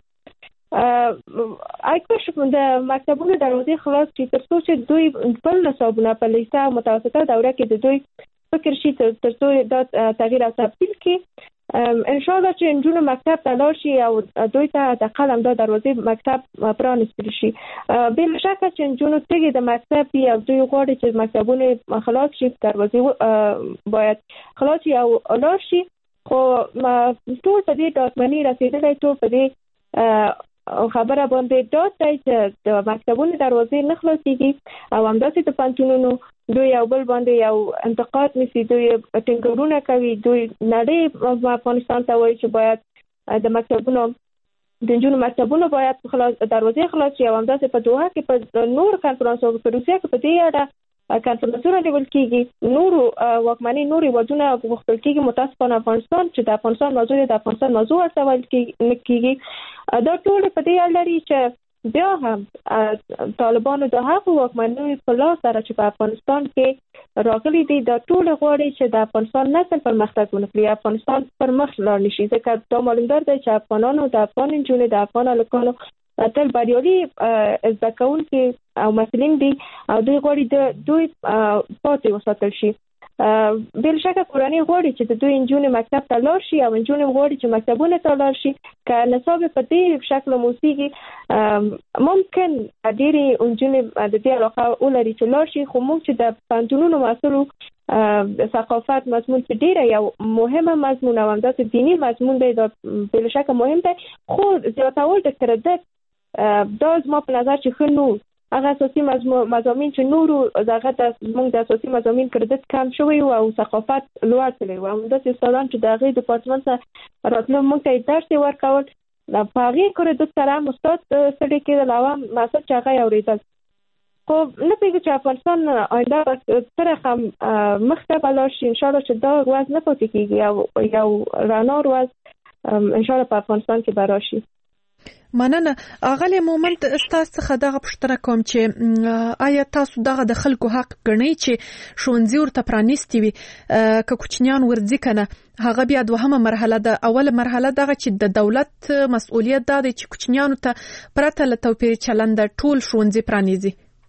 اکوش د مکتبونو دروازې خلاص شي تر څو چې دوی بل نصابونه په لیسه او متوسطه دوره کې د دوی فکر شي تر څو دا تغییر او تبدیل کړي. ان شاء الله چې نجونو مکتب ته لاړ شي او دوی ته د قلم دا دروازې مکتب پرانیستل شي. بلا شکه چې نجونو تګي د مکتب او دوی غواړي چې مکتبونه خلاص شي، دروازې باید خلاص شي او لاړ شي. خو ټول په دې ډاډمنۍ رسېدلی، ټول په دې خبره باندې ډاډ دی چې د مکتبونو دروازې نه خلاصېږي او همداسې د پوهنتونونو دوی یو بل باندې یو انتقاد نیسي، دوی ټینګارونه کوي. دوی نړۍ افغانستان ته وایي چې باید د مکتبونو د نجونو مکتبونو باید خلاص دروازې خلاص شي او همداسې په دوحه کې په نور کنفرانسونو په روسیه کې په دې اړه کنفرانسونه نیول کېږي، نورو واکمنۍ نور هېوادونه غوښتل کېږي. متاسفانه افغانستان چې د افغانستان موضوع د افغانستان موضوع ورته ویل کېږي. دا ټول په دې اړه لري چې بیا هم طالبانو د هغو واکمنیو په لاس سره چې په افغانستان کې راغلي دي دا ټول غواړي چې د افغانستان نسل پرمختګ ونکړي، افغانستان پر مخ لاړ نشي. ځکه دا معلومدار دی چې افغانانو د افغان نجونې د افغان هلکانو تل بریالي زده کوونکي او مسلین دي او دوی غواړي د دوی پاتې وساتل شي. بل شکه کورنۍ غواړي چې د دوی نجونې مکتب ته لاړ شي او نجونې غواړي چې مکتبونه ته لاړ شي. که نصاب په دې شکل موسیقي ممکن ډېرې نجونې د دې علاقه ولري چې لاړ شي، خو موږ چې د پوهنتونونو مسؤلو ثقافت مضمون چې ډېره یو مهمه مضمون او همداسې دیني مضمون دی، دا بل شکه مهم دی. خو زیاتول د کردت دا زما په نظر چې ښه نو هغه اساسي مضامین چې نورو دغه د موږ د اساسي مضامین کردت کم شوی او ثقافت لوړ تللی و. همداسې استادان چې د هغې ډپارټمنټ څخه راتلو موږ ته یې درس یې ورکول، په هغې کردت سره هم استاد ستړی کېدل او هم محصل چې هغه یې اورېدل. خو نه پوهېږو چې افغانستان آینده به څه رقم مخته به لاړ شي. انشاءالله چې دا ورځ نه پاتې کېږي او یو رڼا ورځ انشاءالله په افغانستان کې به راشي. مننه. اغلی مومند ستاسو څخه دغه پوښتنه کوم چې آیا تاسو دغه د خلکو حق ګڼئ چې ښوونځي ورته پرانیستي وي که کوچنیان ورځي که نه؟ هغه بیا دوهمه مرحله ده. اوله مرحله دغه چې د دولت مسؤلیت دا دی چې کوچنیانو ته پرته له توپیر چلنده ټول ښوونځي پرانیزي.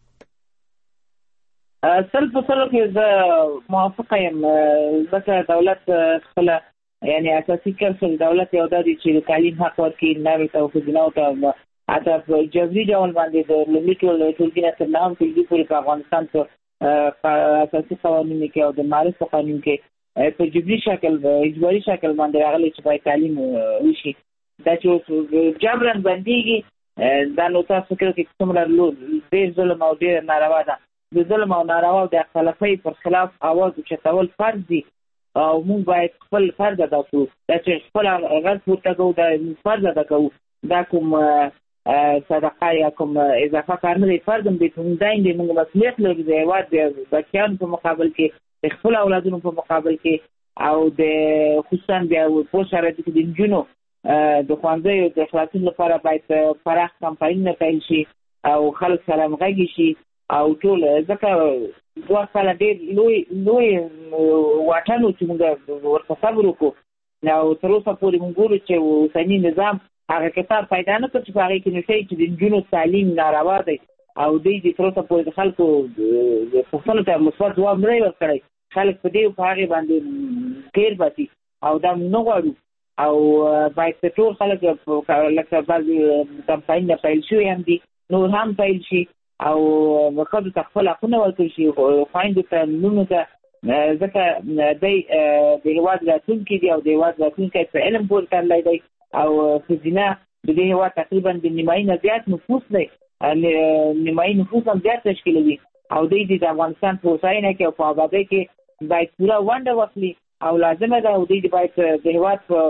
سل په سلو کې زه موافقه یم، ځکه دولت خپله یعنی اساسي کار دولت یو دا دی چې تعلیم حق ورکړي، نارینه او ښځینه ته اته په جبري ډول باندې د لومړي ټول ټولګي نه تر نهم ټولګي پورې په افغانستان کې اساسي قوانینو کې او د معرف قانون کې په جبري شکل اجباري شکل باندې راغلي چې باید تعلیم وشي. دا چې جبران باندېږي دا نو تاسو کې څومره ډېر ظلم او ډېر ناروا ده. د ظلم او ناروا د اختلافي پر خلاف आवाज اوچتول فرض دي او موږ باید خپل فرض ادا کړو. دا چې خپل غږ پورته کوو دا فرض ادا کوو. دا کوم صدقه یا کوم اضافه کار نه دی، فرض هم دی کوم ځای دی. موږ مسؤلیت لرو د هېواد د بچیانو په مقابل کې، د خپل اولادونو په مقابل کې او د خصوصا بیا په شرایطو کې د نجونو د ښوونځیو د خلاصون لپاره باید پراخ کمپاینونه پیل شي او خلک سره همغږي شي او ټول ځکه دوه کاله ډېر لوی لوی واټن و چې موږ ورته صبر وکړو او تر اوسه پورې موږ ګورو چې اوسني نظام هغه کتاب پیدا نه کړ چې په هغې کې نشي چې د نجونو تعلیم ناروا دی او دوی د تر اوسه پورې د خلکو پوښتنو ته مثبت ځواب نه دی ورکړی. خلک په دې په هغې باندې تېر باسي او دا موږ نه غواړو او باید ټول خلک لکه بعضې کمپاینونه پیل شوي هم دي نور هم پیل شي او ښځو ته خپل حقونه ورکړل شي، خویندو ته لوڼو ته، ځکه دی د هېواد راتلونکي دي او د هېواد راتلونکی په علم پورې تړلی دی او ښځینه د دې هېواد تقریبا د نیمایي نه زیات نفوس دی، نیمایي نفوس هم زیات تشکیلوي او دوی د افغانستان په هوساینه کې او په ابادۍ کې باید پوره ونډه واخلي او لازمه ده او دوی باید د هېواد په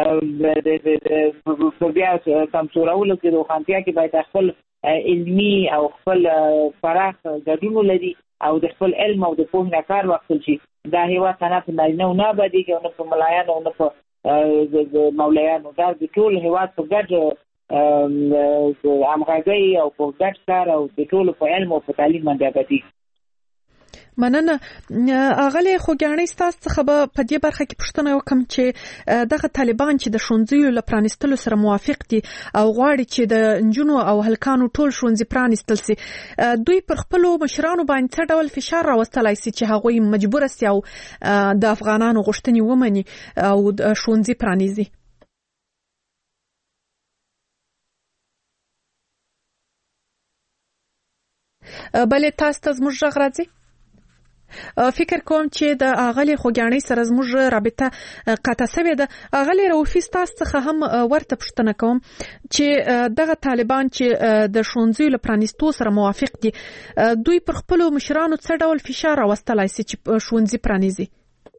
بیا کمزورولو کې د روښانتیا کې باید خپل علمي او خپل پراخ ګډون ولري او د خپل علم او د پوهې نه کار واخیستل شي. دا هېواد نه په نارینه‌و نه ابادېږي او نه په ملایانو او نه په مولیانو. دا د ټول هېواد په ګډ همغږۍ او په ګډ کار او د ټولو په علم او په تعلیم باندې ابادېږي. مننه. اغلی خوګیاڼۍ ستاسو څخه به په دې برخه کې پوښتنه وکړم چې دغه طالبان چې د ښوونځیو له پرانیستلو سره موافق دي او غواړي چې د نجونو او هلکانو ټول ښوونځي پرانیستل سي، دوی پر خپلو مشرانو باندې څه ډول فشار راوستلی سي چې هغوی مجبوره سي او د افغانانو غوښتنې ومني او ښوونځي پرانیزي؟ بلې تاسو ته زموږ غږ راځي؟ فکر کوم چې د اغلی خوګیاڼۍ سره زموږ رابطه قطع شوې ده. اغلی رؤفي تاسو څخه هم ورته پوښتنه کوم چې دغه طالبان چې د ښوونځیو له پرانیستو سره موافق دي، دوی پر خپلو مشرانو څه ډول فشار راوستلی سي چې ښوونځي پرانیزي؟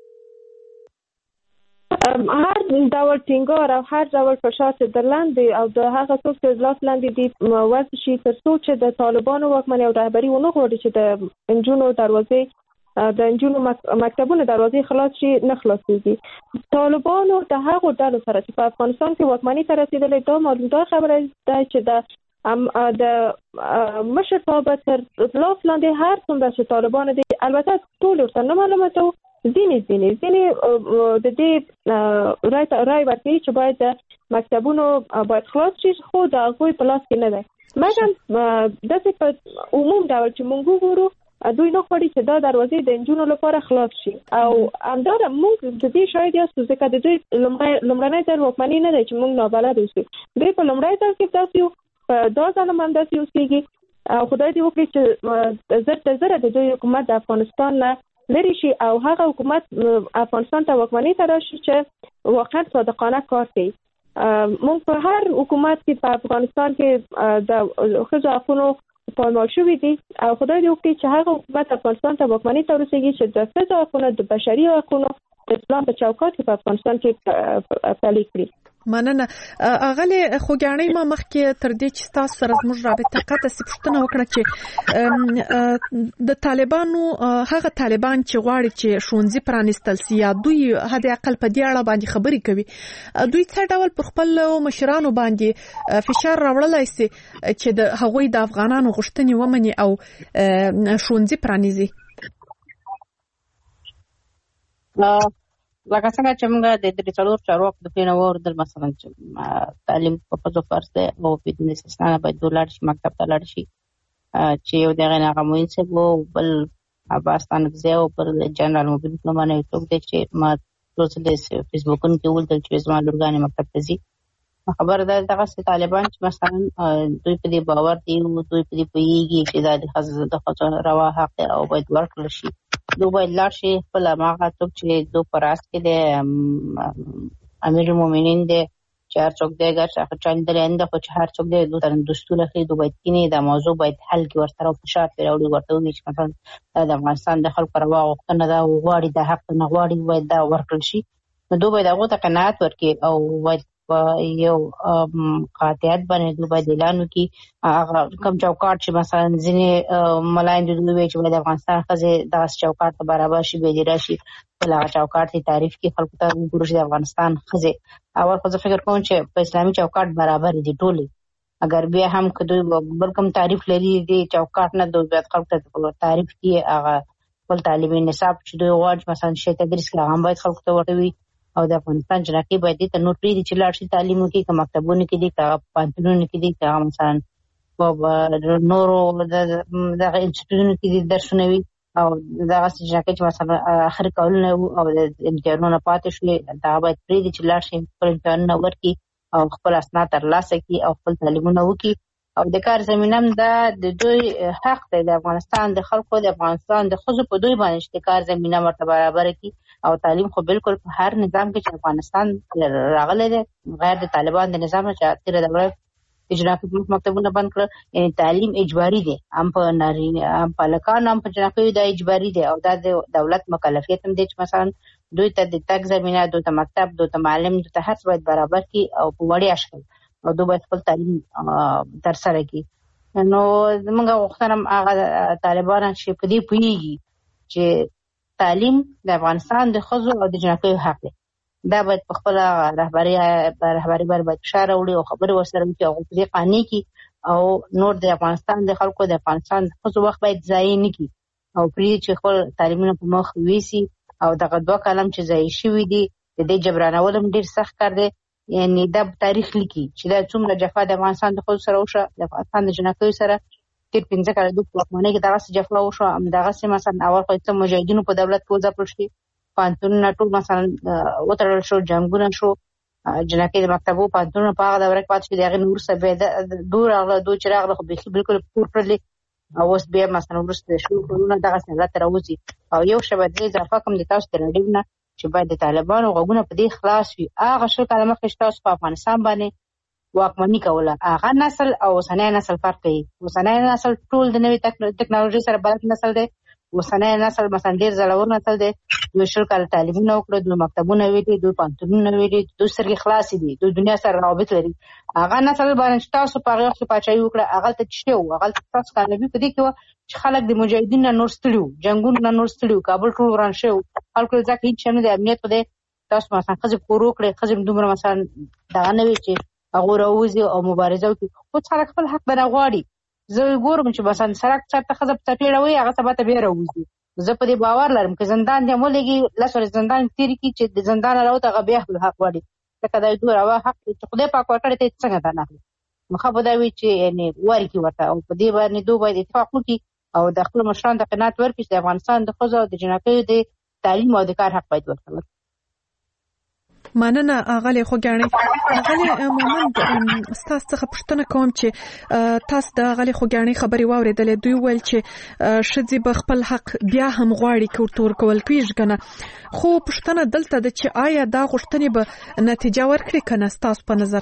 هر ډول ټینګار او هر ډول فشار چې در لاندې او د هغه څوک چې لاس لاندې دي وضع شي تر څو چې د طالبانو واکمنۍ او رهبري ونه غواړي چې د نجونو دروازې د نجونو مکتبونو دروازې خلاص شي، نه خلاصېږي. طالبانو د هغو ډلو سره چې په افغانستان کې واکمنۍ ته رسېدلې دا معلومدار خبره ده چې د د مشر صاحب تر لاس لاندې هر څومره چې طالبان دي، البته ټول ورته نه معلومات وو، ځینې ځینې ځینې د دې رای رای ورکوي چې باید مکتبونو باید خلاص شي، خو د هغوی په لاس کې نه دی. مګر داسې په عموم ډول چې موږ وګورو دوی نه غواړي چې دا دروازې د نجونو لپاره خلاص شي او همداره موږ د دې شاید یاستو ځکه د دوی لومړنی ځل واکمني نه دی چې موږ نابلد اوسو. دوی په لومړی ځل کې داسې یو په دا ځل هم همداسې اوسېږي او خدای دې وکړي چې زر تر زره د دوی حکومت د افغانستان نه لرې شي او هغه حکومت افغانستان ته واکمني ته راشي چې واقعا صادقانه کار کوي. موږ په هر حکومت کې په افغانستان کې د ښځو حقونو پایمال شوي دي او خدای دې وکړي چې هغه حکومت افغانستان ته واکمني ته ورسېږي چې د ښځو حقونو د بشري حقونو د اسلام په چوکاټ کې په افغانستان کې پلي کړي. مننه. اغلی خوګیاڼۍ ما مخکې تر دې چې تاسو سره زموږ رابطه قطع سي پوښتنه وکړه چې د طالبانو هغه طالبان چې غواړي چې ښوونځي پرانیستل سي یا دوی حد اقل په دې اړه باندې خبرې کوي، دوی څه ډول پر خپل مشرانو باندې فشار راوړلی سي چې د هغوی د افغانانو غوښتنې ومني او ښوونځي پرانیزي؟ لکه څنګه چې موږ د درې څلور چارواکو د پلې نه واورېدل، مثلا چې تعلیم په ښځو فرض دی او بدون استثنا باید دوی لاړ شي مکتب ته لاړ شي، چې یو د هغې نه هغه معین صاحب و، بل عباس تانکزی و، بل جنرال مبین نومانی څوک دی چې ما څو ځلې فیسبوکونو کې ولیدل چې زما لورګانې مکتب ته ځي خبر ده دغه طالبان چې مثلا دوی په دې باور دي او دوی په دې پوهیږي چې دا د خزه د خزه روا حق او باید ورکړل شي. دوی باید لاړ شي خپل هغه څوک چې دوی پر اس کې د امیر المؤمنین د چار څوک دیګه چې چاندلند خو چې هر څوک د دوی تر دستور اخلي دوی باید کینی د موضوع باید حل کې ورسره په شاته پیراوړي ورته وي چې مثلا د افغانستان د خلکو روا غوښتنه دا غواړي د حق نه غواړي باید دا ورکړل شي. نو دوی باید هغه ته قناعت ورکړي او باید یو قاطعیت باندې دوی باید اعلان وکړي. هغه کوم چوکاټ چې مثلا ځینې ملاین دوی وایي چې د افغانستان خزه د چوکاټ ته برابر شي به دې راشي بل هغه چوکاټ ته تعریف کې خلکو ته وګوري د افغانستان خزه اول خو زه فکر کوم چې په اسلامي چوکاټ برابر دي ټولې اگر بیا هم که دوی بل کوم تعریف لري دي چوکاټ نه دوی باید خلکو ته تعریف کې هغه خپل تعلیمي نصاب چې دوی غواړي مثلا شي تدریس کې هغه باید خلکو ته ورته او د افغانستان جنکې باید ته نور پری دي چې لاړ شي تعلیم وکړي که مکتبونه کې دي که پانتونونه کې دي که مثلا نورو دغه انسټیټیوټونو کې دي درسونه وي او دغه جنکې چې مثلا اخر کولونه او د امتحانونو پاتې شوي دا باید پری دي چې لاړ شي خپل امتحانونه ورکړي او خپل اسناد ترلاسه کړي او خپل تعلیمونه وکړي او د کار زمینه هم دا د دوی حق دی د افغانستان د خلکو د افغانستان د ښځو په دوی باندې چې د کار زمینه ورته برابره کړي او تعلیم خو بالکل په هر نظام کې چې افغانستان راغلی دی غیر د طالبان د نظام چې تیره دوره اجرافي مکتبونه بند کړل یعنی تعلیم اجباري دی هم په نارینه هم په هلکانو هم په جنکیو دا اجباري دی او دا د دولت مکلفیت هم دی چې مثلا دوی ته د تګ زمینه دوی ته مکتب دوی ته معلم دوی ته هر څه باید برابر کړي او په وړیا شکل او دوی باید خپل تعلیم ترسره کړي. نو زموږ غوښتنه هغه طالبان چې په دې پوهېږي چې تعلیم د افغانستان د ښځو او د جنکیو حق دی دا باید په خپله رهبري رهبري باید فشار راوړي او خبرې ورسره وکړي او په دې قانع کړي او نور د افغانستان د خلکو د افغانستان د ښځو وخت باید ضایع نه کړي او پرېږدي چې خپل تعلیمونه په مخ یوسي او دغه دوه کلم چې ضایع شوي دي د دې جبرانول هم ډېر سخت کار دی. یعنی دا تاریخ لیکي چې دا څومره جفا د افغانستان د ښځو سره وشوه د افغانستان د جنکیو سره تیر پنځه کاله د واکمنۍ کې دغسې جفا وشوه همدغسې مثلا اول خو څه مجاهدینو په دولت کې وځپل شي پوهنتونونه ټول مثلا وتړل شو جنګونه شو جنکۍ د مکتبو پوهنتونونه په هغه دوره کې پاتې شو د هغې نه وروسته بیا دوی راغله دوی چې راغله خو بیخي بالکل پور کړلې او اوس بیا مثلا وروسته د شلو کلونه دغسې حالت ته راوځي او یو شی باید اضافه کوم د تاسو د راډیو نه چې باید د طالبانو غوږونه په دې خلاص وي هغه شل کاله مخکې چې تاسو په افغانستان باندې واکمني کوله هغه نسل او اوسنی نسل فرق کوي. اوسنی نسل ټول د نوې ټکنالوژي سره بلد نسل دی اوسنی نسل مثلا ډېر زړور نسل دی دوی شل کاله تعلیمونه وکړه دوی مکتبونه ویلي دوی پوهنتونونه ویلي دوی سترګې خلاصې دي دوی دنیا سره روابط لري. هغه نسل باندې چې تاسو په هغې وخت کې پاچاهي وکړه هغلته څه شی وو هغلته ستاسو کامیابي په دې کې وه چې خلک د مجاهدینو نه نور ستړي وو جنګونو نه نور ستړي وو کابل ټول وران شوی وو خلکو ځکه هېڅ شی نه دی امنیت خو دی تاسو مثلا ښځې کور وکړئ ښځې دومره مثلا دغه نه وي چې هغوی راووځي او مبارزه وکړي اوس خلک خپل حق به نه غواړي. زه ګورم چې مثلا سړک چېرته ښځه په څپېړه وي هغه سبا ته بیا راووځي زه په دې باور لرم که زندان دې هم ولېږي لس ورځې زندان تېرې کړي چې د زندان نه راوته هغه بیا خپل حق غواړي ځکه دا دوی روا حق دی چې خدای پاک ورکړی ته یې څنګه دا نه اخلي نو ښه به دا وي چې یعنې ورکړي ورته او په دې باندې دوی باید اتفاق وکړي او د خپلو مشرانو ته قناعت ورکړي چې د افغانستان د ښځو او د جنکیو د تعلیم او د کار حق باید ورکړل. مننه اغلی خوګاڼي اغلی مومند ستاسو څخه پوښتنه کوم چې تاسو د اغلی خوګاڼي خبري واوریدلې دوی ویل چې ښځې به خپل حق بیا هم غواړي کوتور کول کیږي کنه خو پوښتنه دلته ده چې آیا دا غوښتنې به نتیجه ورکړي کنه ستاسو په نظر؟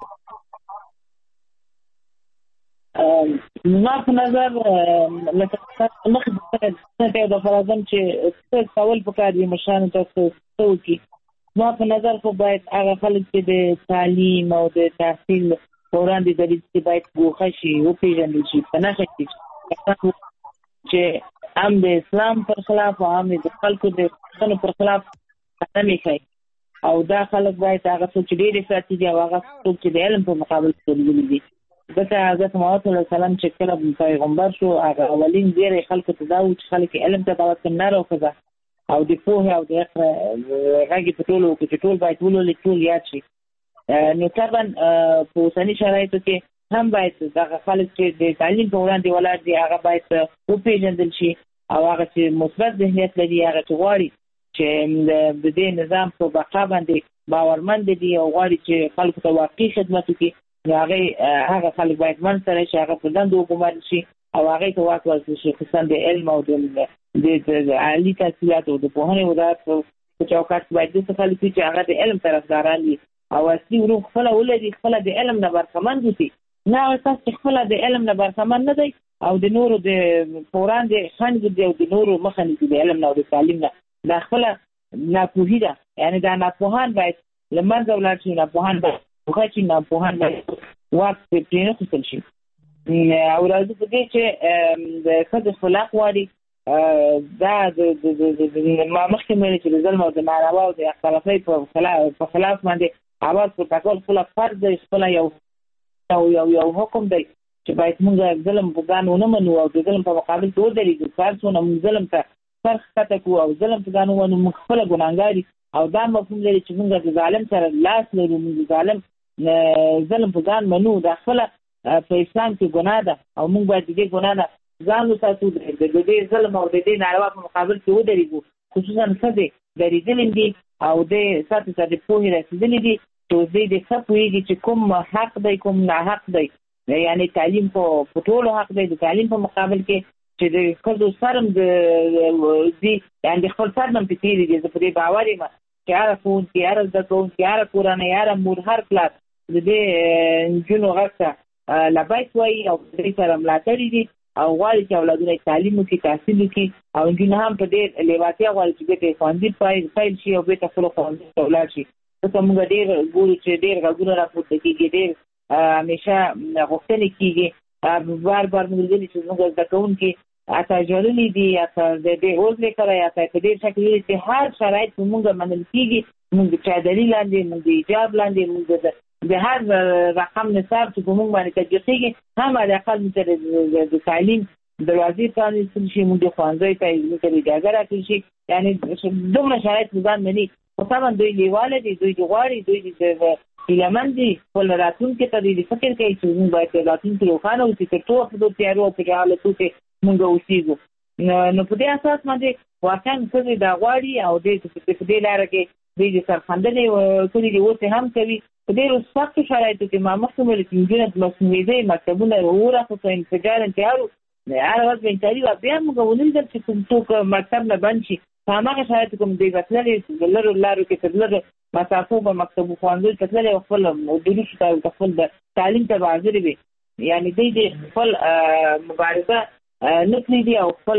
زما په نظر لکه مخکې د فرضاً چې څه کول پکار دي مشرانو تاسو څه وکړي ما په نظر خو باید هغه خلک چې د تعلیم او د تحصیل په وړاندې دریځ کې باید ګوښه شي وپېژندل شي په نښه کړي چې هم د اسلام پر خلاف او هم د خلکو د پوښتنو پر خلاف قدمې کوي او دا خلک باید هغه څوک چې ډېر افراطي دي او هغه څوک چې د علم په مقابل کې ولولي دي ځکه حضرت محمد صلی الله علیه وسلم چې کله پیغمبر شو هغه اولین ډېری خلکو ته دا و چې خلک علم ته دعوت کړي نر او ښځه او د پوهې او د اقرا غږ په ټولو کې چې ټول باید ولولي ټول یاد شي نو طبعا په اوسني شرایطو کې هم باید دغه خلک چې د تعلیم په وړاندې ولاړ دي هغه باید وپېژندل شي او هغه چې مثبت ذهنیت لري هغه چې غواړي چې د دې نظام په بقا باندې باورمند دي او غواړي چې خلکو ته واقعي خدمت وکړي، هغه هغه خلک باید من سره چې هغه په دندو وګمارل شي او هغه ته واک ورکړل شي، خصوصا د علم او د عالي تحصیلات او د پوهنې وزارت په چوکاټ باید د خلکو چې هغه د علم طرفداران دي او اصلي ورو خپل ولدي خپل د علم نه برخمن دي، نه اساس خپل د علم نه برخمن نه دی او د نورو د فوران د خنډ دي او د نورو مخنی دي د علم نه او د تعلیم نه، دا خپل ناپوهی ده. یعنی دا ناپوهان باید لمنځه ولاړ شي، ناپوهان باید وخت چې ناپوهان باید واک په نه خپل شي. او راځي په دې چې د خد خلاق واري دا د ما مخکې مې چې د ظلم او د ناروا او د اختلافي په خلاف په خلاف باندې اواز په ټاکل خپل فرض دی، خپل یو یو یو حکم دی چې باید موږ ظلم په ځان ونه منو او د ظلم په مقابل کې ودرېږو، فرضونه موږ ظلم ته فرق کته کو او ظلم په ځان ونه موږ خپل ګناهګاري او دا مفهوم لري چې موږ د ظالم سره لاس لرو، موږ ظالم ظلم په ځان منو، دا خپل په اسلام کې ګناه ده او موږ باید دې ګناه نه ځان وساتو، د دې ظلم او د دې ناروا په مقابل کې ودرېږو، خصوصا څه درېدل دي او د ساتي ساتي په رسیدل دي چې دې د څه پوهیږي چې کوم حق دی کوم نه حق دی، یعنی تعلیم په ټولو حق دی، د تعلیم په مقابل کې چې د خپل سرم د دې یعنی د خپل سرم په تیری دي، زه په دې باور یم چې هر کون کې هر د کون کې هر کورانه هر مور هر کلاس د دې جنو غږه لبیک وایي او دې سره ملاتړي دي او غواړي چې اولادونه تعلیم وکړي، تحصیل وکړي او جنو هم په دې لیواتیا غواړي چې دې ښوونځي پای فایل شي او به تاسو ښوونځي ته ولاړ شي. څه موږ ډېر ګورو چې ډېر غږونه راپورته کېږي، ډېر همیشه غوښتنې کېږي، بار بار موږ ویلي چې موږ زده کوونکي اته جوړلي دي اته د دې اوسې کوي اته په دې شکل چې هر شرایط موږ منل کېږي، موږ چې دلیل لاندې موږ ایجاب لاندې موږ د هر رقم نصاب چې موږ باندې تجربه هم د اقل متر د تعلیم دروازې پرانیستل شي، موږ د ښوونځي ته موږ اجازه راکړي شي، یعنی دومره شرایط ځان مني. خو طبعا دوی لیواله دي، دوی غواړي، دوی د هیلهمند دي خپل راتلونکي ته د فکر کوي چې موږ باید راتلونکي روښانه وسي تر څو په دې تیارو په حالتو کې موږ اوسېږو. نو په دې اساس باندې واقعا څه دا غواړي او دې په دې لاره کې د سرخندنې کړي دي اوس هم کوي په دې سختو شرایطو کې. ما مخکې ویل چې نجونې د مسؤلیت مکتبونه وراخو په انفجار انتحارو هر ورځ به انتحاري و بیا موږ ولیدل چې کوم څوک مکتب نه بند شي په هماغه شرایطو کې دوی به تللې لرو لارو کې تر لرو مسافو به مکتب ښوونځیو ته تللې خپل دروسو ته خپل تعلیم ته به حاضرې وي، یعنې دوی د خپل مبارزه نه پرېږدي او خپل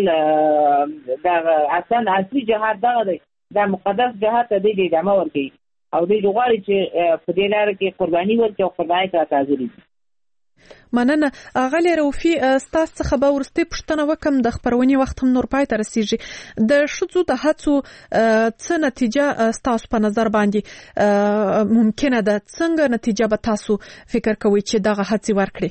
دغه اصلا اصلي جهاد دغه دی، دا مقدس جهاد ته دوی ادامه ورکوي او دوی غواړي چې په دې لاره کې قرباني ورکړي او قربانۍ ته حاضرې دي. مننه. غالي روفي، ستاسو څخه به ورستي پوښتنه وکم، د خبرونې وخت هم نور پای ته رسیږي. د ښځو د هڅو څه نتیجه ستاسو په نظر باندې ممکنه ده؟ څنګه نتیجه به تاسو فکر کوئ چې دغه هڅې ورکړي؟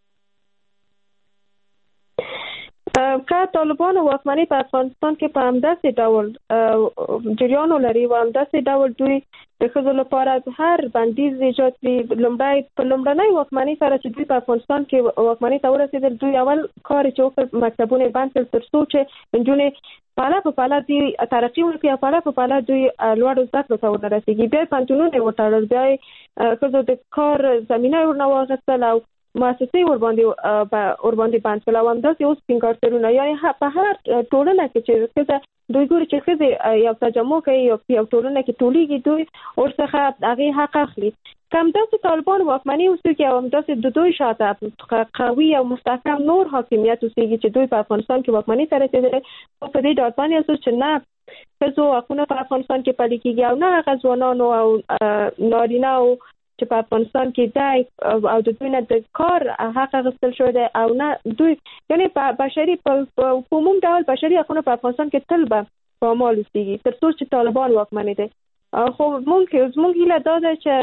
که طالبان واکمني په افغانستان کې په همداسې ډول جریان ولري او همداسې ډول دوی د ښځو لپاره هر بندیز ایجاد کړي، لومړی په لومړنۍ واکمنۍ سره چې دوی په افغانستان کې واکمنۍ ته ورسېدل، دوی اول کار چې وکړ مکتبونه یې بند کړل تر څو چې نجونې پاله په پاله دوی ترقي وکړي او پاله په پاله دوی لوړو زده کړو ته ونه رسېږي. بیا یې پوهنتونونه یې وتړل، بیا یې ښځو د کار زمینه یې ورنه واخیستل او مؤسسې ورباندې ورباندې بند کړل او همداسې اوس ټینګارترونه، یعنې په هر ټولنه کې چې ښځه دوی ګوري چې ښځې یو تجمع کوي یو یو ټولنه کې ټولېږي، دوی ورڅخه هغې حق اخلي. که همداسې طالبان واکمني وسیږي او همداسې د دوی شاته قوي او مستحکم نور حاکمیت وسیږي چې دوی په افغانستان کې واکمني ته رسېدلي، په دې ډاډ باندې یاستو چې نه ښځو حقونه په افغانستان کې پلي کېږي او نه هغه ځوانانو او نارینه‌و چې په افغانستان کې دی او د دوی نه د کار حق اخیستل شوی دی او نه دوی، یعنې په بشري په عموم ډول بشري حقونه په افغانستان کې تل به پامال وسیږي تر څو چې طالبان واکمني دی. خو مونږ زموږ هیله دا ده چې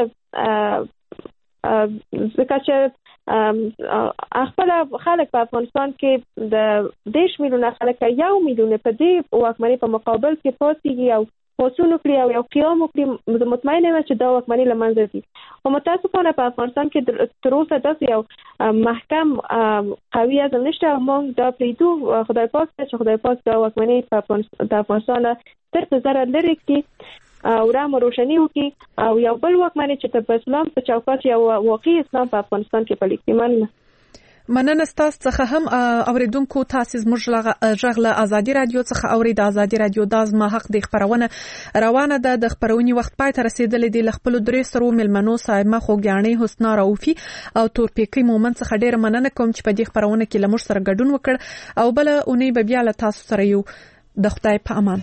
ځکه چې خپل خلک په افغانستان کې د دېرش میلیونه خلک یو میلیونه په دې واکمنۍ په مقابل کې پاتېږي او پاڅون وکړي او یو قیام وکړي، مطمئنه یم چې دا واکمنۍ له منځه ځي. خو متاسفانه په افغانستان کې تر اوسه داسې یو محکم قوي عزم نشته او موږ دا پرېږدو. خدای پاک ته چې خدای پاک دا واکمنۍ د افغانستان تر ضرر لرې کړي. ورام روشنی وکي او یو بل واکمنۍ چې په اسلام په چوکاټ یو واقعي اسلام په افغانستان کې پلي کړي. مننه. مننه ستاسو څخه هم اوریدونکو. تاسو زموږ ژغله ازادي رادیو څخه اورید. ازادي رادیو د ازما حق د خبرونه روانه ده. د خبرونې وخت پای ته رسیدلې دی. خپل درې سرو ملمنو صاحبه خوګیانې حسنا راوفي او تورپیکي مومن څخه ډیره مننه کوم چې په دې خبرونه کې لمر سره ګډون وکړ او بل اونۍ به بیا له تاسو سره یو. د خدای په امان.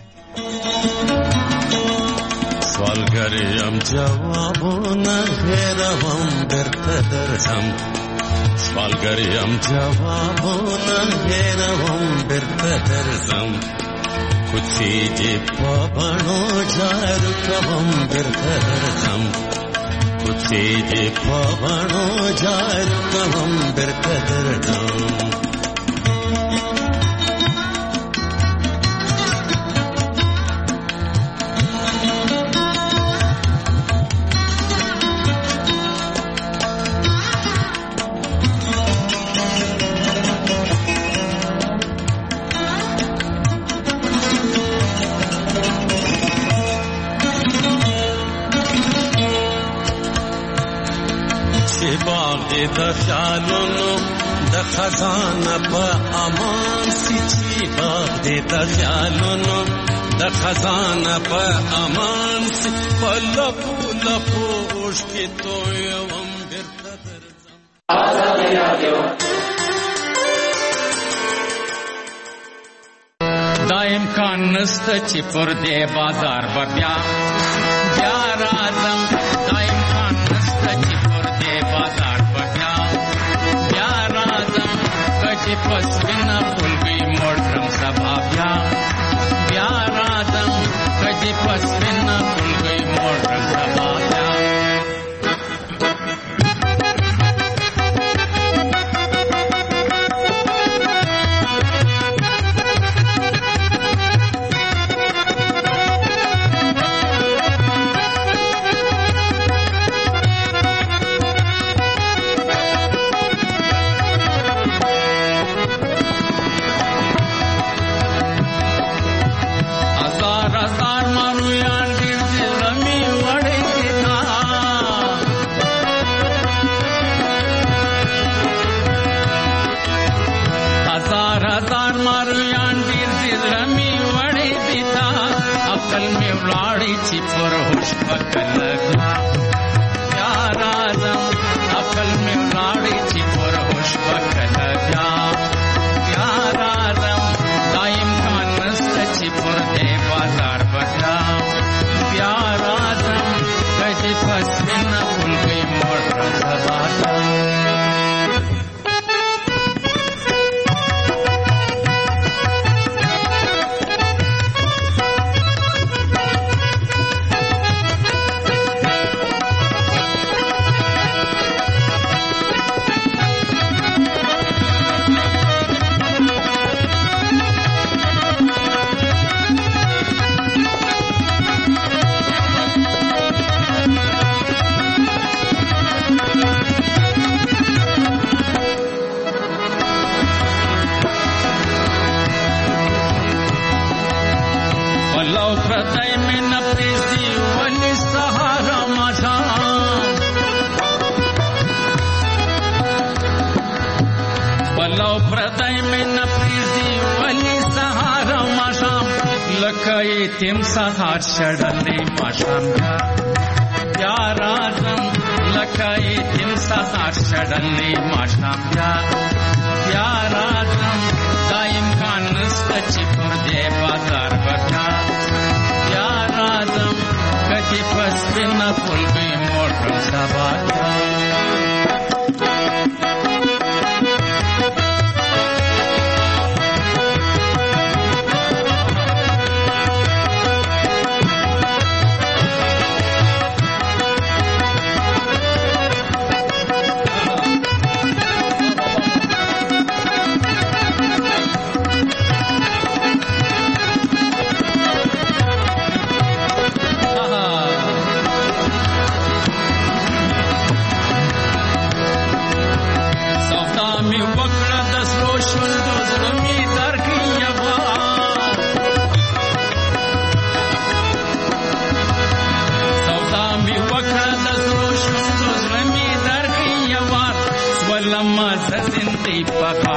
سوالګریم جوابونه هېروم درته درځم. سوالګریم جوابونه هېروم درته درځم. کوڅې دې په بڼو جارو کوم درته درځم. کوڅې دې په بڼو جارو کوم درته درځم. د خیالونو د خزانه په امان سي چې باغ دې د خیالونو د خزانه په امان سي. په لپو لپو اوښکې تویوم بیرته درځم. ازادي رادیو دا امکان نسته چې پر دې بازار به بیا بیا راځم. دا امکان نسته چې پر دې بازار پس وینا پلوی موړم سبا بیا بیا راځم. کدی پس وینا پلوی موړم سبا بیا. تیم سهار شړلې ماشام بیا راځم. لکه تیم سهار شړلې ماشام بیا بیا راځم. دا امکان نسته چې پر دې بازار بیا بیا راځم. کدی پس وینا پلوی موړم سبا بیا. کوي پکا